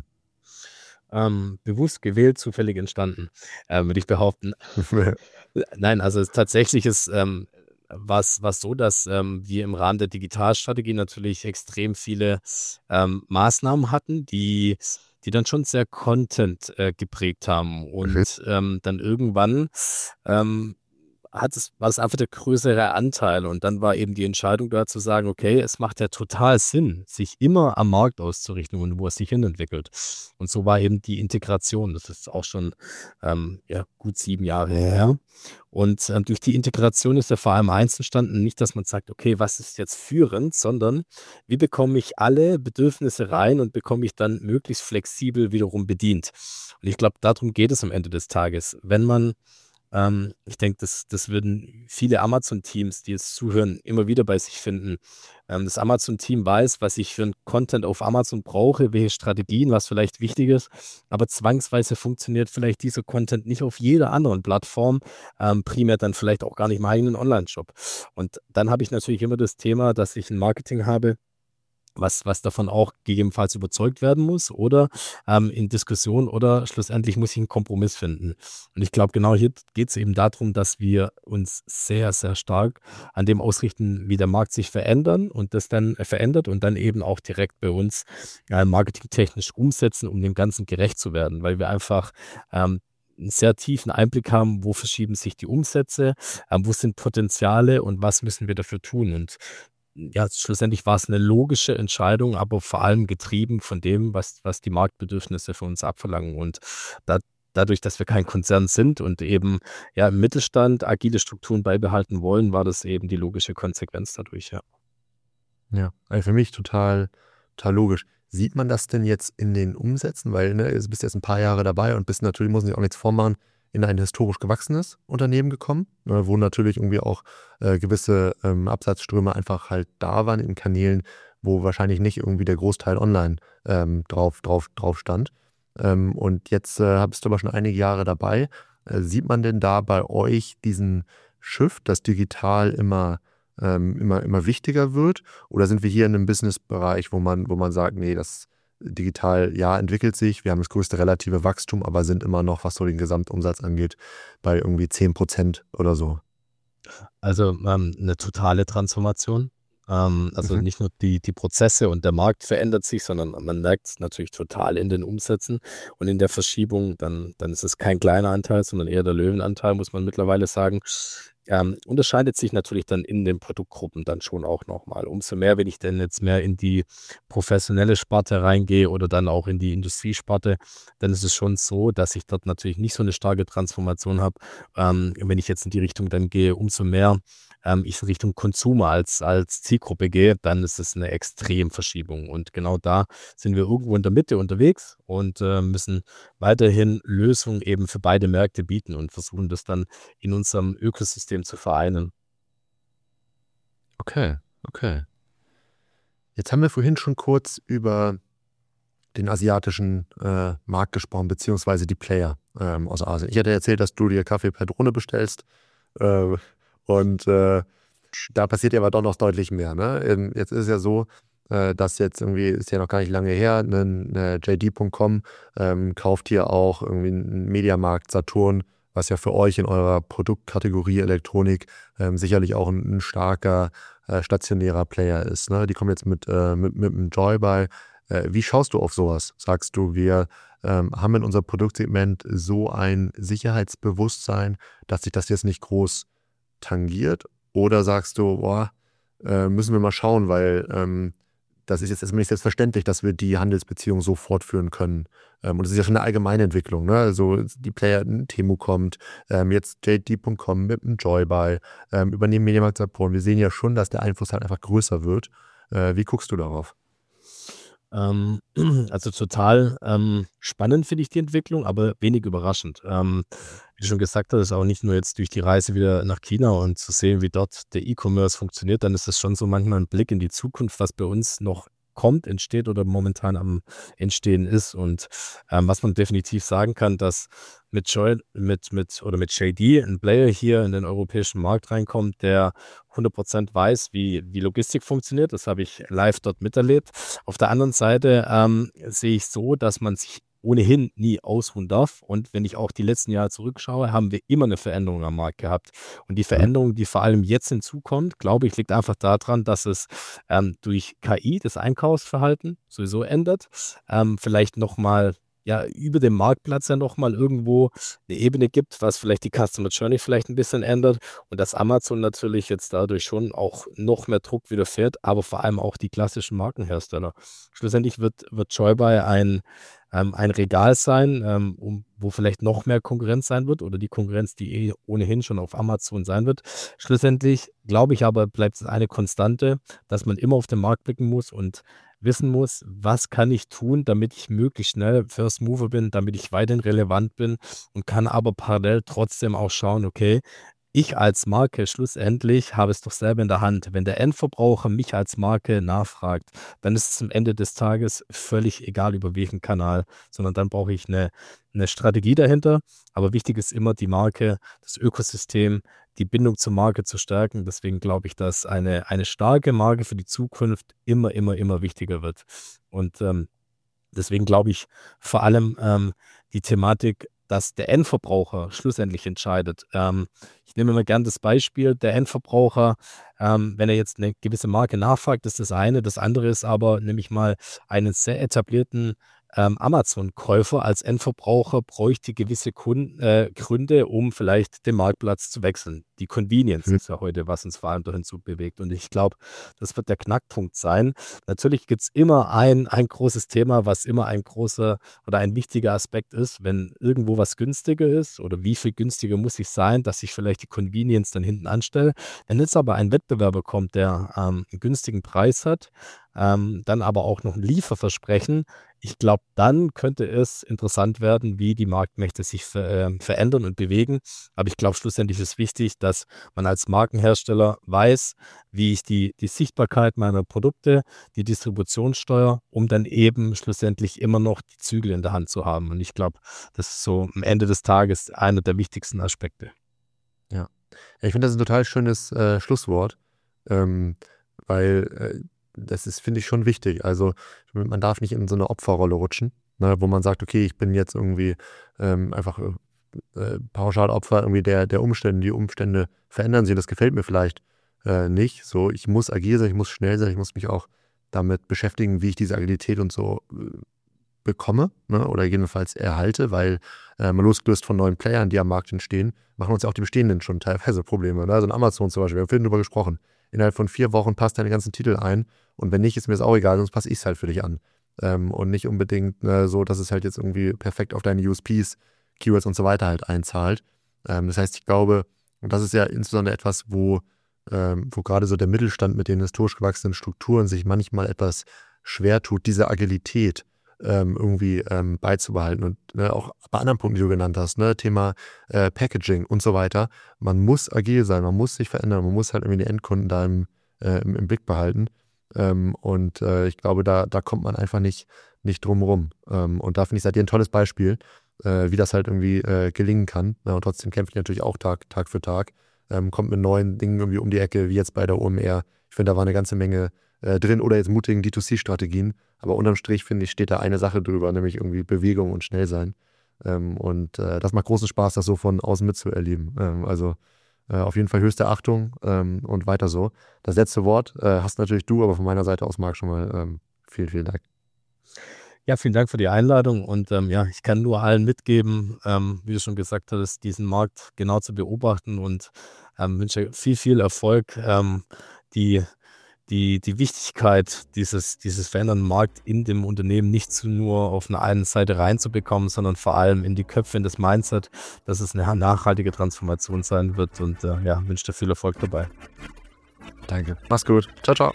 Speaker 1: Ähm, bewusst gewählt, zufällig entstanden, äh, würde ich behaupten. Nein, also es tatsächlich ist ähm, was was so, dass ähm, wir im Rahmen der Digitalstrategie natürlich extrem viele ähm, Maßnahmen hatten, die die dann schon sehr Content äh, geprägt haben.
Speaker 3: Okay.
Speaker 1: Und ähm, dann irgendwann ähm, hat es, war es einfach der größere Anteil. Und dann war eben die Entscheidung da zu sagen, okay, es macht ja total Sinn, sich immer am Markt auszurichten und wo es sich hin entwickelt. Und so war eben die Integration. Das ist auch schon ähm, ja, gut sieben Jahre her. Und ähm, durch die Integration ist ja vor allem eins entstanden, nicht, dass man sagt, okay, was ist jetzt führend, sondern wie bekomme ich alle Bedürfnisse rein und bekomme ich dann möglichst flexibel wiederum bedient. Und ich glaube, darum geht es am Ende des Tages. Wenn man ähm, ich denke, das, das würden viele Amazon-Teams, die jetzt zuhören, immer wieder bei sich finden. Ähm, das Amazon-Team weiß, was ich für einen Content auf Amazon brauche, welche Strategien, was vielleicht wichtig ist, aber zwangsweise funktioniert vielleicht dieser Content nicht auf jeder anderen Plattform, ähm, primär dann vielleicht auch gar nicht im eigenen Online-Shop. Und dann habe ich natürlich immer das Thema, dass ich ein Marketing habe, was, was davon auch gegebenenfalls überzeugt werden muss oder ähm, in Diskussion oder schlussendlich muss ich einen Kompromiss finden. Und ich glaube, genau hier geht es eben darum, dass wir uns sehr, sehr stark an dem ausrichten, wie der Markt sich verändern und das dann äh, verändert und dann eben auch direkt bei uns äh, marketingtechnisch umsetzen, um dem Ganzen gerecht zu werden, weil wir einfach ähm, einen sehr tiefen Einblick haben, wo verschieben sich die Umsätze, ähm, wo sind Potenziale und was müssen wir dafür tun. Und ja, schlussendlich war es eine logische Entscheidung, aber vor allem getrieben von dem, was was die Marktbedürfnisse für uns abverlangen. Und da dadurch, dass wir kein Konzern sind und eben, ja, im Mittelstand agile Strukturen beibehalten wollen, war das eben die logische Konsequenz dadurch, ja.
Speaker 3: Ja, also für mich total, total logisch. Sieht man das denn jetzt in den Umsätzen? Weil ne, du bist jetzt ein paar Jahre dabei und bist natürlich, muss ich auch nichts vormachen, in ein historisch gewachsenes Unternehmen gekommen, äh, wo natürlich irgendwie auch äh, gewisse ähm, Absatzströme einfach halt da waren in Kanälen, wo wahrscheinlich nicht irgendwie der Großteil online ähm, drauf, drauf, drauf stand. Ähm, und jetzt äh, bist du aber schon einige Jahre dabei. Äh, sieht man denn da bei euch diesen Shift, dass digital immer, ähm, immer, immer wichtiger wird? Oder sind wir hier in einem Businessbereich, wo man, wo man sagt, nee, das digital, ja, entwickelt sich, wir haben das größte relative Wachstum, aber sind immer noch, was so den Gesamtumsatz angeht, bei irgendwie zehn Prozent oder so?
Speaker 1: Also ähm, eine totale Transformation. Ähm, also
Speaker 3: Mhm.
Speaker 1: nicht nur die, die Prozesse und der Markt verändert sich, sondern man merkt es natürlich total in den Umsätzen und in der Verschiebung. Dann, dann ist es kein kleiner Anteil, sondern eher der Löwenanteil, muss man mittlerweile sagen. Ähm, unterscheidet sich natürlich dann in den Produktgruppen dann schon auch nochmal. Umso mehr, wenn ich denn jetzt mehr in die professionelle Sparte reingehe oder dann auch in die Industriesparte, dann ist es schon so, dass ich dort natürlich nicht so eine starke Transformation habe. Ähm, wenn ich jetzt in die Richtung dann gehe, umso mehr ähm, ich Richtung Consumer als, als Zielgruppe gehe, dann ist es eine Extremverschiebung. Und genau da sind wir irgendwo in der Mitte unterwegs und äh, müssen weiterhin Lösungen eben für beide Märkte bieten und versuchen das dann in unserem Ökosystem zu vereinen.
Speaker 3: Okay, okay. Jetzt haben wir vorhin schon kurz über den asiatischen äh, Markt gesprochen, beziehungsweise die Player ähm, aus Asien. Ich hatte erzählt, dass du dir Kaffee per Drohne bestellst. Äh, und äh, da passiert ja aber doch noch deutlich mehr. Ne? Ähm, jetzt ist es ja so, äh, dass jetzt irgendwie, ist ja noch gar nicht lange her, ne, ne J D Punkt com ähm, kauft hier auch irgendwie einen Mediamarkt Saturn, was ja für euch in eurer Produktkategorie Elektronik ähm, sicherlich auch ein, ein starker äh, stationärer Player ist. Ne? Die kommen jetzt mit, äh, mit, mit einem Joy-Buy. Äh, wie schaust du auf sowas? Sagst du, wir ähm, haben in unserem Produktsegment so ein Sicherheitsbewusstsein, dass sich das jetzt nicht groß tangiert? Oder sagst du, boah, äh, müssen wir mal schauen, weil ähm, das ist jetzt erstmal nicht selbstverständlich, dass wir die Handelsbeziehung so fortführen können. Ähm, und das ist ja schon eine allgemeine Entwicklung. Ne? Also die Player, Temu kommt, ähm, jetzt J D Punkt com mit dem Joybuy, ähm, übernehmen Mediamarkt Saturn. Wir sehen ja schon, dass der Einfluss halt einfach größer wird. Äh, wie guckst du darauf?
Speaker 1: Ähm, also total ähm, spannend finde ich die Entwicklung, aber wenig überraschend. Ähm, wie du schon gesagt hast, ist auch nicht nur jetzt durch die Reise wieder nach China und zu sehen, wie dort der E-Commerce funktioniert, dann ist das schon so manchmal ein Blick in die Zukunft, was bei uns noch kommt, entsteht oder momentan am Entstehen ist. Und ähm, was man definitiv sagen kann, dass mit Joy, mit, mit oder mit J D ein Player hier in den europäischen Markt reinkommt, der hundert Prozent weiß, wie, wie Logistik funktioniert. Das habe ich live dort miterlebt. Auf der anderen Seite ähm, sehe ich so, dass man sich ohnehin nie ausruhen darf. Und wenn ich auch die letzten Jahre zurückschaue, haben wir immer eine Veränderung am Markt gehabt. Und die
Speaker 3: Mhm.
Speaker 1: Veränderung, die vor allem jetzt hinzukommt, glaube ich, liegt einfach daran, dass es ähm, durch K I das Einkaufsverhalten sowieso ändert. Ähm, vielleicht nochmal ja, über dem Marktplatz ja nochmal irgendwo eine Ebene gibt, was vielleicht die Customer Journey vielleicht ein bisschen ändert und dass Amazon natürlich jetzt dadurch schon auch noch mehr Druck widerfährt, aber vor allem auch die klassischen Markenhersteller. Schlussendlich wird, wird Joybuy ein, ähm, ein Regal sein, ähm, um, wo vielleicht noch mehr Konkurrenz sein wird oder die Konkurrenz, die eh ohnehin schon auf Amazon sein wird. Schlussendlich glaube ich aber, bleibt es eine Konstante, dass man immer auf den Markt blicken muss und wissen muss, was kann ich tun, damit ich möglichst schnell First Mover bin, damit ich weiterhin relevant bin und kann aber parallel trotzdem auch schauen, okay, ich als Marke schlussendlich habe es doch selber in der Hand. Wenn der Endverbraucher mich als Marke nachfragt, dann ist es am Ende des Tages völlig egal, über welchen Kanal, sondern dann brauche ich eine, eine Strategie dahinter. Aber wichtig ist immer die Marke, das Ökosystem, die Bindung zur Marke zu stärken. Deswegen glaube ich, dass eine, eine starke Marke für die Zukunft immer, immer, immer wichtiger wird. Und ähm, deswegen glaube ich vor allem ähm, die Thematik, dass der Endverbraucher schlussendlich entscheidet. Ähm, ich nehme immer gern das Beispiel, der Endverbraucher, ähm, wenn er jetzt eine gewisse Marke nachfragt, ist das eine. Das andere ist aber, nämlich mal einen sehr etablierten ähm, Amazon-Käufer als Endverbraucher bräuchte gewisse Kunden, äh, Gründe, um vielleicht den Marktplatz zu wechseln. Die Convenience
Speaker 3: Mhm.
Speaker 1: ist ja heute, was uns vor allem dahin zu bewegt. Und ich glaube, das wird der Knackpunkt sein. Natürlich gibt es immer ein, ein großes Thema, was immer ein großer oder ein wichtiger Aspekt ist, wenn irgendwo was günstiger ist oder wie viel günstiger muss ich sein, dass ich vielleicht die Convenience dann hinten anstelle. Wenn jetzt aber ein Wettbewerber kommt, der ähm, einen günstigen Preis hat, ähm, dann aber auch noch ein Lieferversprechen, ich glaube, dann könnte es interessant werden, wie die Marktmächte sich ver ähm, verändern und bewegen. Aber ich glaube, schlussendlich ist wichtig, dass man als Markenhersteller weiß, wie ich die die Sichtbarkeit meiner Produkte, die Distributionssteuer, um dann eben schlussendlich immer noch die Zügel in der Hand zu haben. Und ich glaube, das ist so am Ende des Tages einer der wichtigsten Aspekte.
Speaker 3: Ja. Ja, ich finde das ein total schönes äh, Schlusswort, ähm, weil äh, das ist, finde ich, schon wichtig. Also man darf nicht in so eine Opferrolle rutschen, ne, wo man sagt, okay, ich bin jetzt irgendwie ähm, einfach äh, äh, Pauschalopfer irgendwie der, der Umstände. Die Umstände verändern sich, das gefällt mir vielleicht äh, nicht. So, ich muss agil sein, ich muss schnell sein, ich muss mich auch damit beschäftigen, wie ich diese Agilität und so äh, bekomme, ne, oder jedenfalls erhalte, weil äh, mal losgelöst von neuen Playern, die am Markt entstehen, machen uns ja auch die bestehenden schon teilweise Probleme. Ne? Also ein Amazon zum Beispiel, wir haben vorhin drüber gesprochen. Innerhalb von vier Wochen passt deine ganzen Titel ein und wenn nicht, ist mir das auch egal, sonst passe ich es halt für dich an. Ähm, und nicht unbedingt äh, so, dass es halt jetzt irgendwie perfekt auf deine U S Ps, Keywords und so weiter halt einzahlt. Ähm, das heißt, ich glaube, und das ist ja insbesondere etwas, wo, ähm, wo gerade so der Mittelstand mit den historisch gewachsenen Strukturen sich manchmal etwas schwer tut, diese Agilität ähm, irgendwie ähm, beizubehalten. Und ne, auch bei anderen Punkten, die du genannt hast, ne, Thema äh, Packaging und so weiter. Man muss agil sein, man muss sich verändern, man muss halt irgendwie die Endkunden da im, äh, im, im Blick behalten. Ähm, und äh, ich glaube, da, da kommt man einfach nicht, nicht drum rum. Ähm, und da finde ich, seid ihr ein tolles Beispiel, äh, wie das halt irgendwie äh, gelingen kann. Ja, und trotzdem kämpft ihr natürlich auch Tag, Tag für Tag. Ähm, kommt mit neuen Dingen irgendwie um die Ecke, wie jetzt bei der O M R. Ich finde, da war eine ganze Menge äh, drin oder jetzt mutigen D zwei C-Strategien. Aber unterm Strich, finde ich, steht da eine Sache drüber, nämlich irgendwie Bewegung und Schnellsein. Ähm, und äh, das macht großen Spaß, das so von außen mitzuerleben. Ähm, also äh, auf jeden Fall höchste Achtung ähm, und weiter so. Das letzte Wort äh, hast natürlich du, aber von meiner Seite aus, Marc, schon mal ähm, vielen, vielen Dank.
Speaker 1: Ja, vielen Dank für die Einladung und ähm, ja, ich kann nur allen mitgeben, ähm, wie du schon gesagt hattest, diesen Markt genau zu beobachten und ähm, wünsche viel, viel Erfolg. Ähm, die die die Wichtigkeit dieses dieses verändernden Markt in dem Unternehmen nicht zu nur auf einer einen Seite reinzubekommen, sondern vor allem in die Köpfe, in das Mindset, dass es eine nachhaltige Transformation sein wird und äh, ja, wünsche dir viel Erfolg dabei.
Speaker 3: Danke. Mach's gut. Ciao, ciao.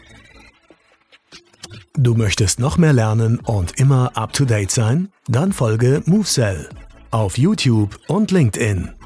Speaker 2: Du möchtest noch mehr lernen und immer up to date sein? Dann folge MoveSell auf YouTube und LinkedIn.